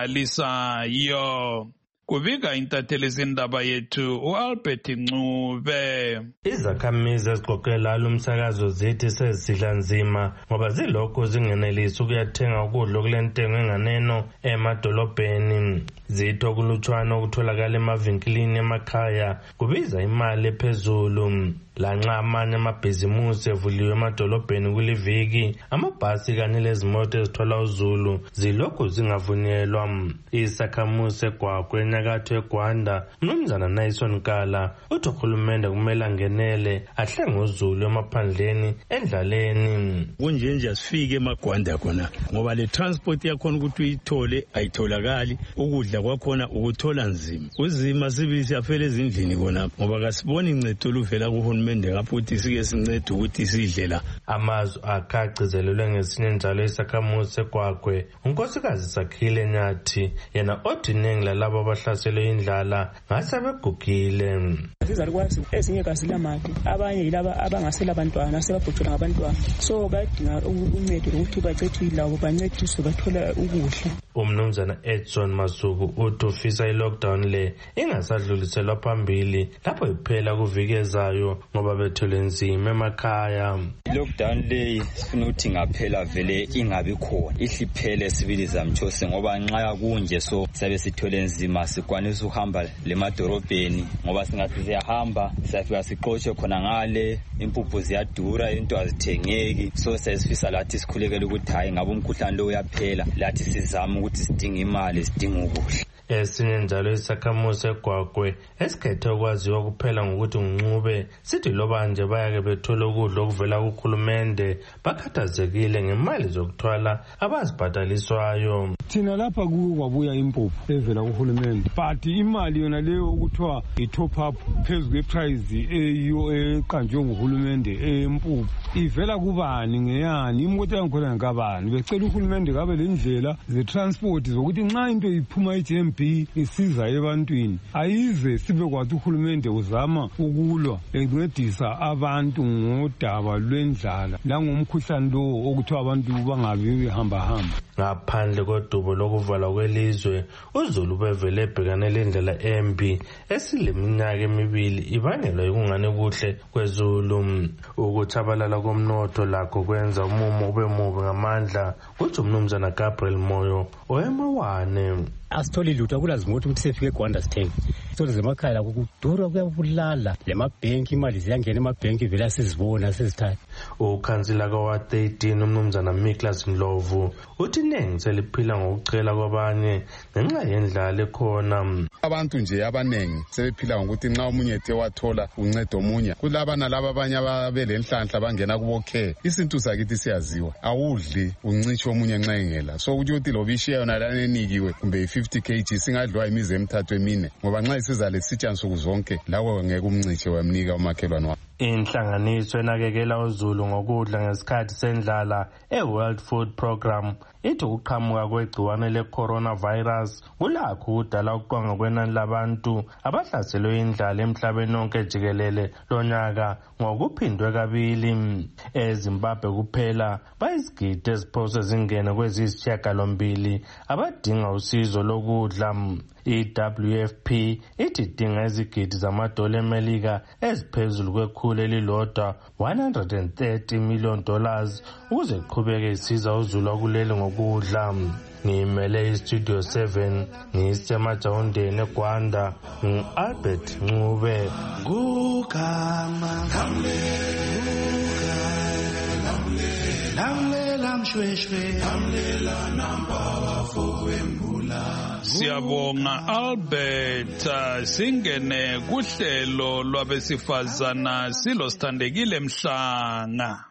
emangalisayo. Kubika intatheli zindaba yethu uAlbert Ncube. Izakhamizi eziqoqela lumsakazo zithi sezisidla nzima ngoba zilokho zingenelisi ukuyathenga ukudla okulentengo enganeno emadolobheni. Zitho kulutshwana okutholakala emavinkilini emakhaya kubiza imali ephezulu. Lanxa amanye amabhizimusi evuliwe emadolobheni kuliviki amabhasi kanye lezimoto ezithola uzulu zilokhu zingavunyelwa. Isakhamuzi eGwagwe enyakatho eGwanda umnumzana Naison Kala uthi uhulumende kumele angenele ahlenge uzulu emaphandleni endlaleni. Kunjenje asifike eMagwanda khona ngoba le transport yakhona ukuthi uyithole ayitholakali, ukudla kwakhona ukuthola nzima. Uzima sibisi afele ezindlini khona ngoba kasiboni incedo luvela kuhulumende ngapho ukuthi sike sincede ukuthi sidlela. Amazwi akagcizelelwe ngesinye njalo isakhamuzi eGwagwe unkosikazi Sakhile Nyathi yena othi ningi lalabo abahlaselwe indlala ngase begugile. Sizalukwazi ezinye kazilamali abanye yilaba abangasela abantwana sebabhujelwa ngabantwana so bayadinga uncedo ukuthi bacethe ilawo bancediswe bathola ukudla. Umnumzana Edson Masuku uthi ufisa i-lockdown le ingasadluliselwa phambili lapho iphela kuvikezayo ngoba bethole nzima emakhaya. Lockdown le sifuna ukuthi ngaphela vele ingabi khona ihliphele sibili zamtshose ngoba nxa kunje so sabe sithole nzima sikwanisa ukuhamba lemadorobheni ngoba singathi siyahamba siyafika siqotshe khona ngale impuphu ziyadura into azithengeki so sesifisa lathi sikhulekele ukuthi hayi ngabe umkhuhlane lo uyaphela lathi sizama ukuthi sidinga imali sidinga ukudla. Esinye njalo isakhamuzi eGwagwe esikhethe ukwaziwa kuphela ngokuthi Ncube sithi loba nje bayake bethola ukudla okuvela kuhulumende bakhathazekile ngemali zokuthwala abazibhadaliswayo. Thina lapha kuyo kwabuya impuphu evela kuhulumende but imali yona leyo ukuthiwa i-top up phezu kwe-price eyiyo eqanjwe nguhulumende empuphu ivela kubani ngeyani imoto yangikhona ngabani becela uhulumende kabe lendlela ze-transport zokuthi nxa into iphuma i-G M B isiza ebantwini ayize sibe kwathi uhulumende uzama ukulwa encedisa abantu ngodaba lwendlala langomkhuhlane lo okuthiwa abantu bangabi behamba hamba. Ngaphandle kodwa inqubo lokuvalwa kwelizwe, uZulu bevele ebhekane lendlela embi esileminyaka emibili ibangelwa yokungane kuhle kwezulu. Ukuthabalala komnotho lakho kwenza umumo ube mubi ngamandla, kuthi umnumzana Gabriel Moyo oyemawane. Asitholi lutho akulazimoto ukuthi sefike eGwanda sithenge. Sithole zemakhaya kudura kuyabulala. Lemabhenki imali ziyangena emabhenki vele asizibona sezithatha. Ukhansila kaWard thirteen umnumzana Miklas Ndlovu uthi nengi seliphila ngokucela kwabanye ngenxa yendlala ekhona. Abantu nje abanengi sebephila ngokuthi nxa umunye ethe wathola uncedo omunye kulabana laba abanye ababelenhlanhla bangena kubokhe. Isintu sakithi siyaziwa. Awudli uncicho omunye nxa engela. So ukuthi lobishiya yona lanenikiwe kumbe fifty kilograms singadliwa imizi emithathu emine ngoba nxa isiza lesitsha nsuku zonke lawo ngeke umnciche wamnika umakhelwane wakhe. Inhlanganiso enakekela uZulu ngokudla ngesikhathi sendlala eWorld Food Program ithi ukuqhamuka kwegciwane le-coronavirus kulakho ukudala ukuqonga kwenani labantu abahlaselwe indlala emhlabeni wonke jikelele lonyaka ngokuphindwe kabili. EZimbabwe kuphela bayizigidi eziphose zingene kweziyisishiyagalombili abadinga usizo lokudla. I-W F P ithi idinga izigidi zamadola eMelika eziphezulu kwekhulu elilodwa one hundred thirty million dollars ukuze iqhubeke isiza uZulu akuleli ngokudla. Ngimele iStudio seven ngisemajawundeni eGwanda ngu-Albert Ncube. Gugama lamlela mshweshwe lamlela namba fowembula. Siyabonga Albert. Singene kuhlelo lwabesifazana silo Sithandekile Mhlanga.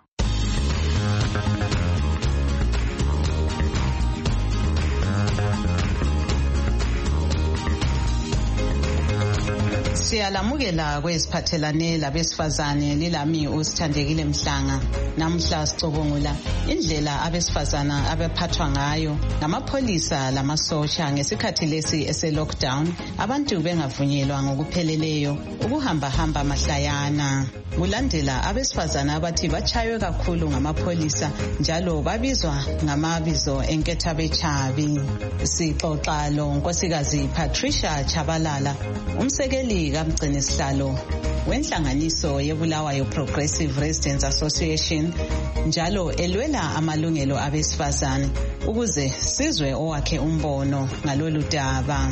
Siyalamukela kweziphathelane labesifazane lilami uSithandekile Mhlanga. Namhla sicubungula indlela abesifazana abaphathwa ngayo ngamapholisa lamasosha ngesikhathi lesi ese-lockdown, abantu bengavunyelwa ngokupheleleyo ukuhamba hamba mahlayana. Kulandela abesifazana abathi bachaywe kakhulu ngamapholisa njalo babizwa ngamabizo enkethabetshabi. Sixoxa lo Nkosikazi Patricia Chabalala, umsekeli kamgcini sihlalo wenhlanganiso yeBulawayo Progressive Residents Association, njalo elwela amalungelo abesifazane, ukuze sizwe owakhe umbono ngalolu daba.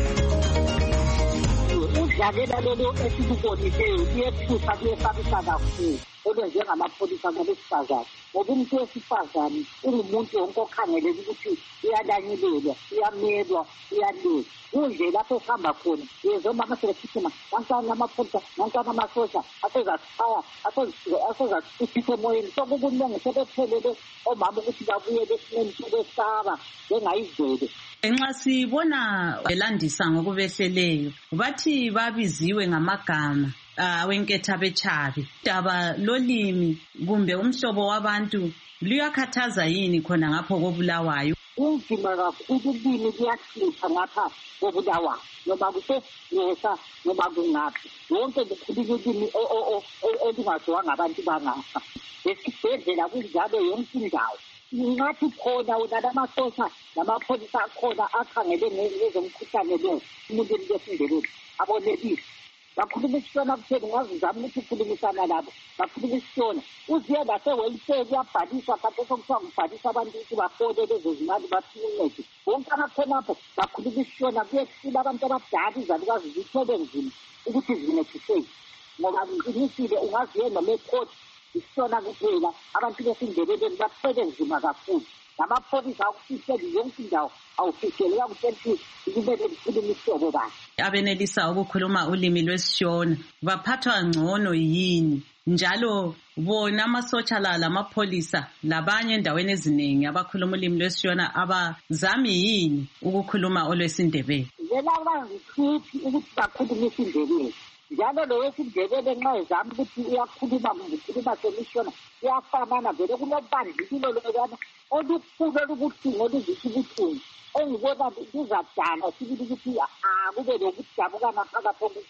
Udlalela lelo esikubonileyo kuyethusa kuyesabisa kakhulu olwenjengamapholisa nabesifazane, ngoba umuntu wesifazane ungumuntu wonke okhangeleka ukuthi uyalanyulelwa, uyamelwa, uyalelwa. Kunje lapho esihamba khona yezoma amasegithima nankana amapholisa nankana amasosha asezasifaya asezasifithe emoyeni. So kukuningi sebephelele omama ukuthi babuyele esimeni sebesaba bengayizele. Enxa sibona belandisa ngokubehleleyo bathi babiziwe ngamagama awenkethabetshabi. Daba lolimi kumbe umhlobo wabantu luyakhathaza yini khona ngapho koBulawayo? Unzima kakhulu ulimi luyahlupha ngapha koBulawayo noma kusesa noma kungaphi. Wonke kukhuluma ulimi olungaziwa ngabantu bangapha. Esibhedlela kunjalo yonke indawo. Ngathi khona wona amasosha namapholisa akhona akhangele ngezomkhuhlane lo umuntu lesindebele abonelisi bakhuluma isona kutheni ngazizama ukuthi ukhulumisana labo bakhuluma isona uziye lasewelfare kuyabhaliswa kanti sokuthiwa ngibhalisa abantu ukuthi bafole lezo zimali bafike uncedo. Bonke abakhonapho bakhuluma isona kuyefika abantu abadala izalukazi zithele nzima ukuthi zincediseke ngoba ngiqinisile ungaziye noma ekhoti isona kuphela abantu besindebeleni bathele nzima kakhulu. Namapholisa akufihleli yonke indawo awufihleleka kuthi kumele kukhulume isihlobo bani. Abenelisa ukukhuluma ulimi lwesishona baphathwa ngcono yini? Njalo bona amasotsha la lamapholisa labanye endaweni eziningi abakhuluma ulimi lwesishona abazami yini ukukhuluma olwesindebele? Vela bangikhiphi ukuthi bakhulume isindebele. Njalo lo wesindebele nxa ezama ukuthi uyakhuluma ukukhuluma semishona uyafanana vele kulobandlululo lokana olukhulu olubuhlungu oluzisho ubuhlungu engibona kuzadala sibili ukuthi akube lokudabukana phakathi kobuhlungu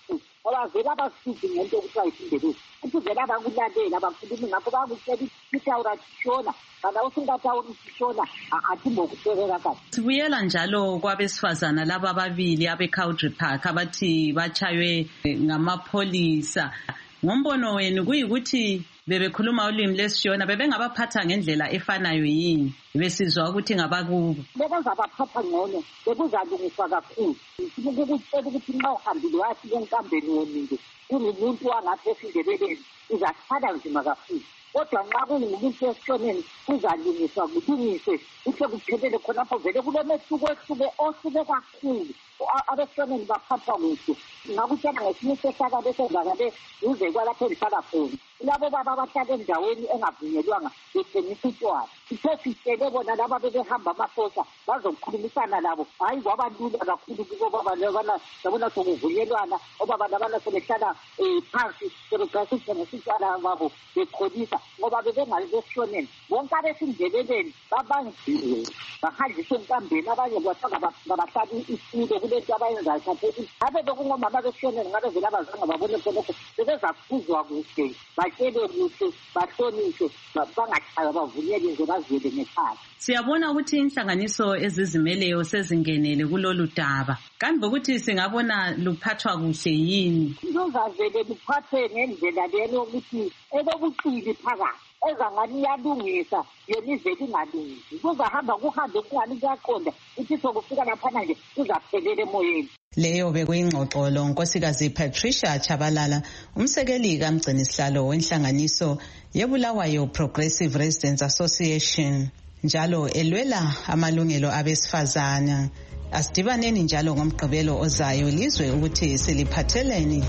abavela abasidi ngento okuthiwa yisindebezi futhi vela abakulalela abakhulumi ngakho bakutshela itawura tishona kana usingatawura tishona athimbo kusebenza kahle. Sibuyela njalo kwabesifazana laba ababili abe-Cowdry Park abathi bachaywe ngamapholisa. Ngombono wenu kuyikuthi bebekhuluma ulimi lesiShona bebengabaphatha ngendlela efanayo yini besizwa ukuthi ngabakubo? Bekuzabaphatha ngcono, bekuzalungiswa kakhulu. Ukutshela ukuthi nxa uhambile wathi enkambeni wonile kunomuntu wangathi esindebeleni uzathwala nzima kakhulu. Kodwa nxa kungumuntu esishoneni kuzalungiswa kulungiswe kuhle kuphelele khonapho vele kulemehluko ehluke ohluke kakhulu. Abesishoneni baphathwa kuhle. Ngakutshela ngesinye sehlakalo esenzakale uze kwalapho elihlala khona. Labo baba abahlala endaweni engavunyelwanga bethengisa utshwala. Ithe sitshele bona laba bebehamba amasosa bazokhulumisana labo. Hayi kwabalula kakhulu kubo baba labana sabona sokuvunyelwana obaba labana sebehlala phansi sebegqasisa utshwala babo bekholisa ngoba bebengazi besishoneni. Bonke abesindebeleni babanjiwe bahanjiswe enkambeni abanye kwathiwa ngabahlala isilo kulento abayenzayo khathesi. Abe bekungomama besishoneni ngabe vele abazange babone khonokho bebezaphuzwa kuhle batshele kuhle bahlonishwe bangathaya bavunyelwe nje baziyele ngekhaya. Siyabona ukuthi inhlanganiso ezizimeleyo sezingenele kulolu daba. Kambe ukuthi singabona luphathwa kuhle yini? Luzavele luphathwe ngendlela lelo yokuthi elobuqili phakathi ezangani iyalungisa yona ivele ingalungisi. Kuzahamba kuhambe kungani kuyaqonda ukuthi sokufika laphana nje kuzaphelela emoyeni. Leyo bekuyingxoxo lo Nkosikazi Patricia Chabalala, umsekeli kaMgcinisihlalo wenhlanganiso yeBulawayo Progressive Residents Association, njalo elwela amalungelo abesifazana. Asidibaneni njalo ngomgqibelo ozayo lizwe ukuthi siliphatheleni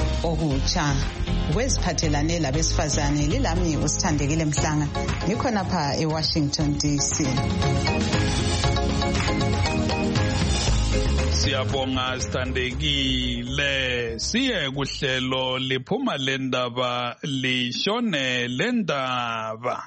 okutsha kweziphathelane labesifazane. Lilami uSithandekile Mhlanga, ngikhona pha eWashington D C. Siyabonga Sithandekile. Siye kuhlelo liphuma lendaba lishone lendaba.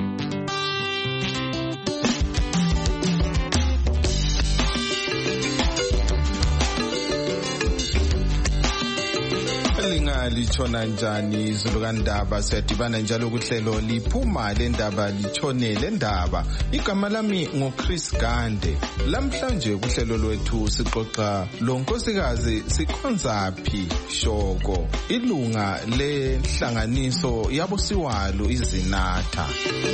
Litshona njani izulu kandaba? Siyadibana njalo kuhlelo liphuma lendaba litshone lendaba. Igama lami ngoChris Gande. Lamhlanje kuhlelo lwethu sixoxa lo Nkosikazi Sikhonzaphi Shoko, ilunga lenhlanganiso yabosiwalu izinatha.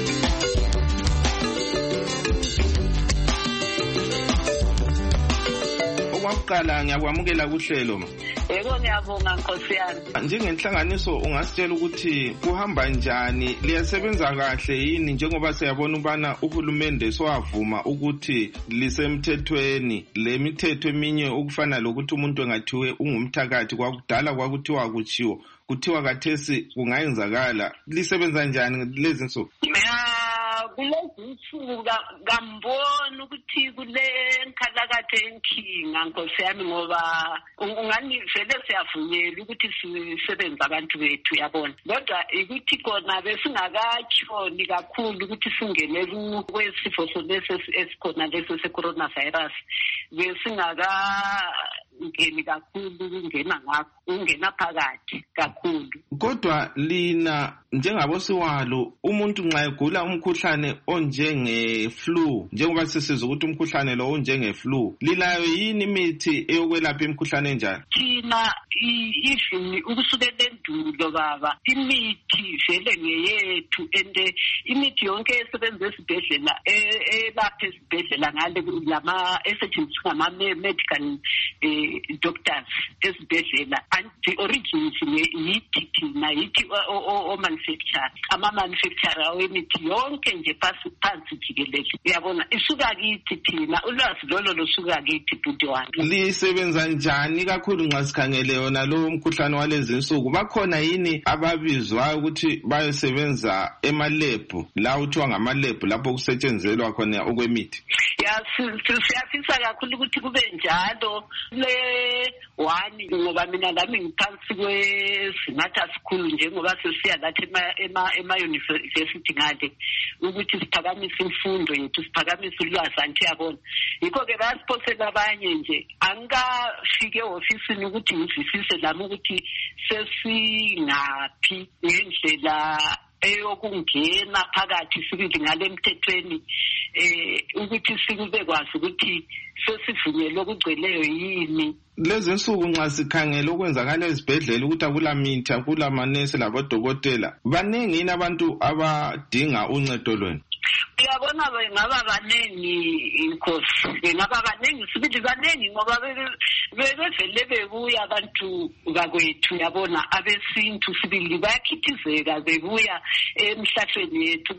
Okwaqala ngiyakwamukela kuhlelo. Yebo ngiyabonga Nkosi yami. Njengenhlanganiso ungasitshela ukuthi kuhamba njani, liyasebenza kahle yini njengoba siyabona ubana uhulumende sowavuma ukuthi lisemthethweni lemithetho eminye ukufana lokuthi umuntu engathiwe ungumthakathi kwakudala kwakuthiwa kuchiwo kuthiwa kathesi kungayenzakala, lisebenza njani lezi nsuku? Kulezi nsuku ngambona ukuthi kule nkhalakathe enkinga Nkosi yami, ngoba ungani vele siyavunyela ukuthi sisebenze abantu bethu yabona, kodwa ukuthi kona besingakatshoni kakhulu ukuthi singene kwesifo solesi esikhona lesi se-coronavirus, besingaka ngeni kakhulu kungena ngakho ungena phakathi kakhulu. Kodwa lina njengabosiwalo umuntu nxa egula umkhuhlane onjenge flu, njengoba sisiza ukuthi umkhuhlane lo unjenge flu, lilayo yini imithi eyokwelapha imkhuhlane enjalo? Thina ifini ukusukela endulo baba imithi vele ngeyethu, ende imithi yonke esebenza esibhedlela elapha esibhedlela ngale lama esetshenziswa ngama medical doctors esibhedlela, anti origins yithi thina yithi o manufacturer ama manufacturer awemithi yonke nje phansi jikelele, uyabona isuka kithi thina, ulwazi lolo lusuka kithi bhuti wami. Lisebenza njani kakhulu nxa sikhangele yona lo mkhuhlane walezi nsuku? Bakhona yini ababizwa ukuthi bayosebenza emalebhu la uthiwa ngamalebhu lapho kusetshenzelwa khona okwemithi? Ya siyafisa kakhulu ukuthi kube njalo le wani, ngoba mina lami sami ngiphansi kwezinatha sikhulu njengoba sesiya lathi ema-university ngale ukuthi siphakamise imfundo yethu, siphakamise ulwazi anti yabona. Yikho-ke bayasiphosela abanye nje, angikafike e-ofisini ukuthi ngivisise lami ukuthi sesingaphi ngendlela eyokungena phakathi sibili ngale mthethweni eh ukuthi sikube kwazi ukuthi sesivunyelwe ukugcweleyo yini. Lezi nsuku nxa sikhangela okwenzakala ezibhedlela ukuthi akula mithi, akula manesi labodokotela, baningi yini abantu abadinga uncedo lwenu? Uyabona bengaba baningi inkosi, bengaba baningi sibili baningi ngoba bevele bebuya abantu bakwethu yabona abesintu sibili bayakhithizeka bebuya emhlahlweni yethu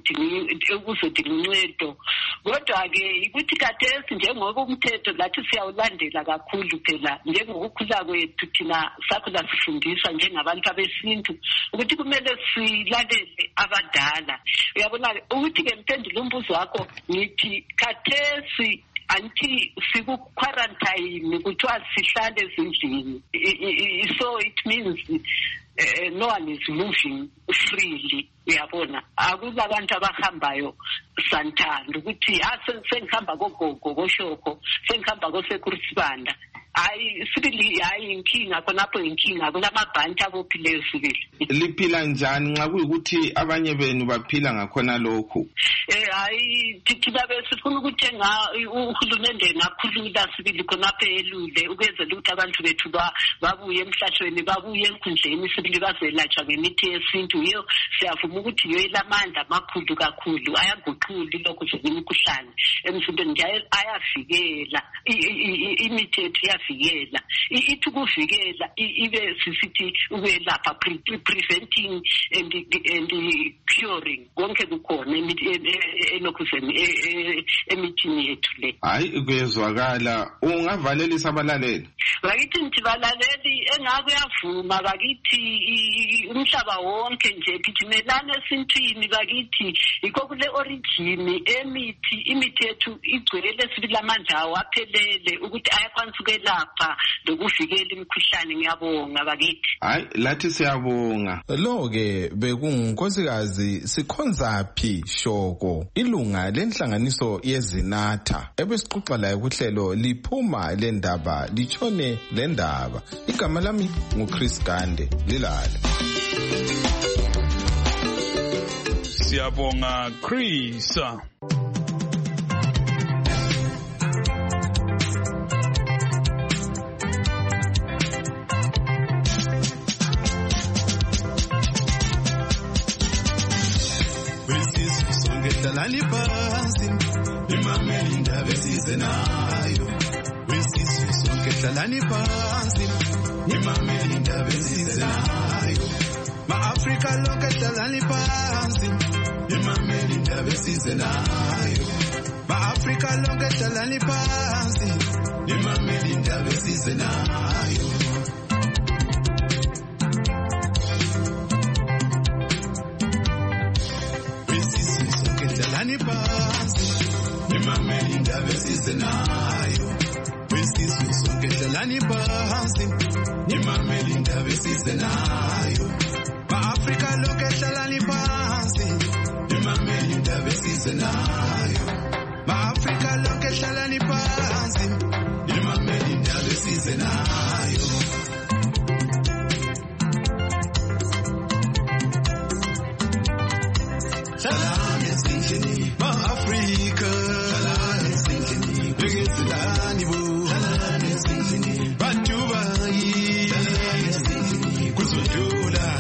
ukuzodinga uncedo. Kodwa-ke ukuthi kathesi njengoba umthetho lathi siyawulandela kakhulu phela njengokukhula kwethu thina sakhula sifundiswa njengabantu abesintu ukuthi kumele silalele abadala. Uyabona ukuthi-ke mpendula umbuzo wakho ngithi kathesi anti siku quarantine kuthiwa sihlale ezindlini, so it means uh, no one is moving freely. Uyabona akuba abantu abahambayo santando ukuthi ha sengihamba gogogo koshoko sengihamba koSekurisibanda hayi sibili hayi inkinga khonapho inkinga kulamabhanti abophileyo sibili. Liphila njani nxa kuyikuthi abanye benu baphila ngakhona lokhu? Eh hayi thina besifuna ukuthenga uhulumende ngakhulula sibili khonapho elule ukwenzela ukuthi abantu bethu babuye emhlahlweni babuye enkundleni sibili bazelatshwa ngemithi yesintu. Yiyo siyavuma ukuthi yo elamandla amakhulu kakhulu ayaguqula lokho njengemikhuhlane emzimbeni nje ayavikela imithi yethu yavikela ithi kuvikela ibe sisithi ukwelapha preventing and and curing konke kukhona enokhuzeni emithini yethu le. Hayi kuyezwakala, ungavalelisa abalaleli bakithi ngithi balaleli engabe yavuma bakithi umhlaba wonke nje gijimelane esintwini bakithi yikho kule origin emithi imithi yethu igcwele sibili amandla aphelele ukuthi ayakwanisa ukwelapha lokuvikela imikhuhlane. Ngiyabonga bakithi. Hayi lathi siyabonga. Lo-ke bekungunkosikazi Sikhonzaphi Shoko, ilunga lenhlanganiso yezinatha ebesixoxa layo kuhlelo liphuma lendaba litshone lendaba. Igama lami nguChris Gande. Lilale. Siyabonga Chris. Dlalani phansi imameli indaba esizenayo wesizwe sonke dlalani phansi imameli indaba esizenayo ma-Afrika lonke dlalani phansi imameli indaba esizenayo ma-Afrika lonke dlalani phansi imameli indaba esizenayo. Dlalani phansi imameli indaba esizenayo wesizwe sonke dlalani phansi imameli indaba esizenayo ma-Afrika lonke dlalani phansi imameli indaba esizenayo ma-Afrika lonke dlalani phansi imameli indaba esizenayo. Ma-Afrika dlalani ezindlini bekezelani bo dlalani ezindlini badubayi dlalani ezindlini kuzodula.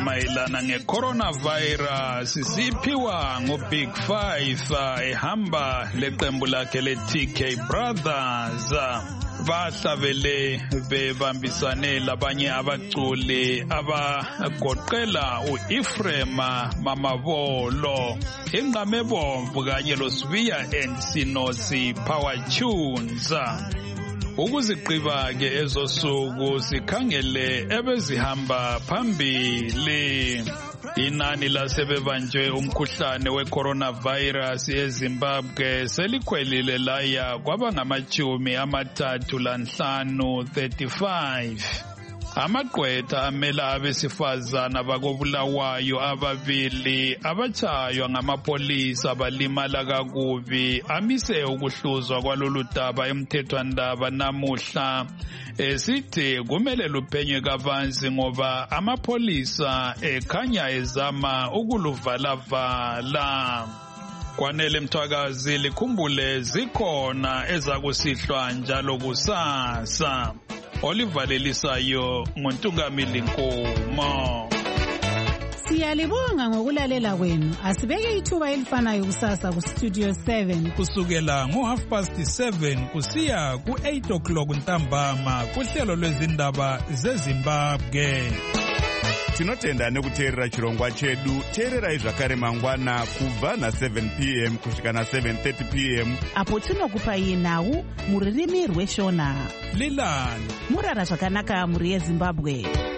mayelana nge-coronavirus siphiwa ngo-Big Five ehamba leqembu lakhe le-T K Brothers. Bahlabele bebambisane labanye abaculi abagoqela u-Ephraim Mamabolo, Ingqamebomvu kanye loSibiya and Sinosi Power Tunes. Ukuziqiba ke ezosuku sikhangele ebezihamba phambili. Inani lasebebanjwe umkhuhlane we-coronavirus eZimbabwe selikhwelile laya kwaba ngamachumi amathathu lanhlanu thirty-five. Amagqwetha amela abesifazana bakobulawayo ababili abatshaywa ngamapolisa balimala kakubi amise ukuhluzwa kwalolu daba emthethwandaba namuhla. Esithi kumele luphenywe kabanzi ngoba amapolisa ekhanya ezama ukuluvala-vala. Kwanele Mthwakazi likhumbule zikhona ezakusihlwa njalo kusasa. Olivalelisayo nguNtungamili Nkomo. Siyalibonga ngokulalela kwenu. Asibeke ithuba elifanayo kusasa ku Studio seven kusukela ngo half past seven kusiya ku eight o'clock ntambama kuhlelo lwezindaba zeZimbabwe. Tinotenda nekuteerera chirongwa chedu. Teererai zvakare mangwana kubva na seven p m kusvika na seven thirty p m apo tinokupai nhau muririmi rweshona. Lilani murara zvakanaka muri yeZimbabwe.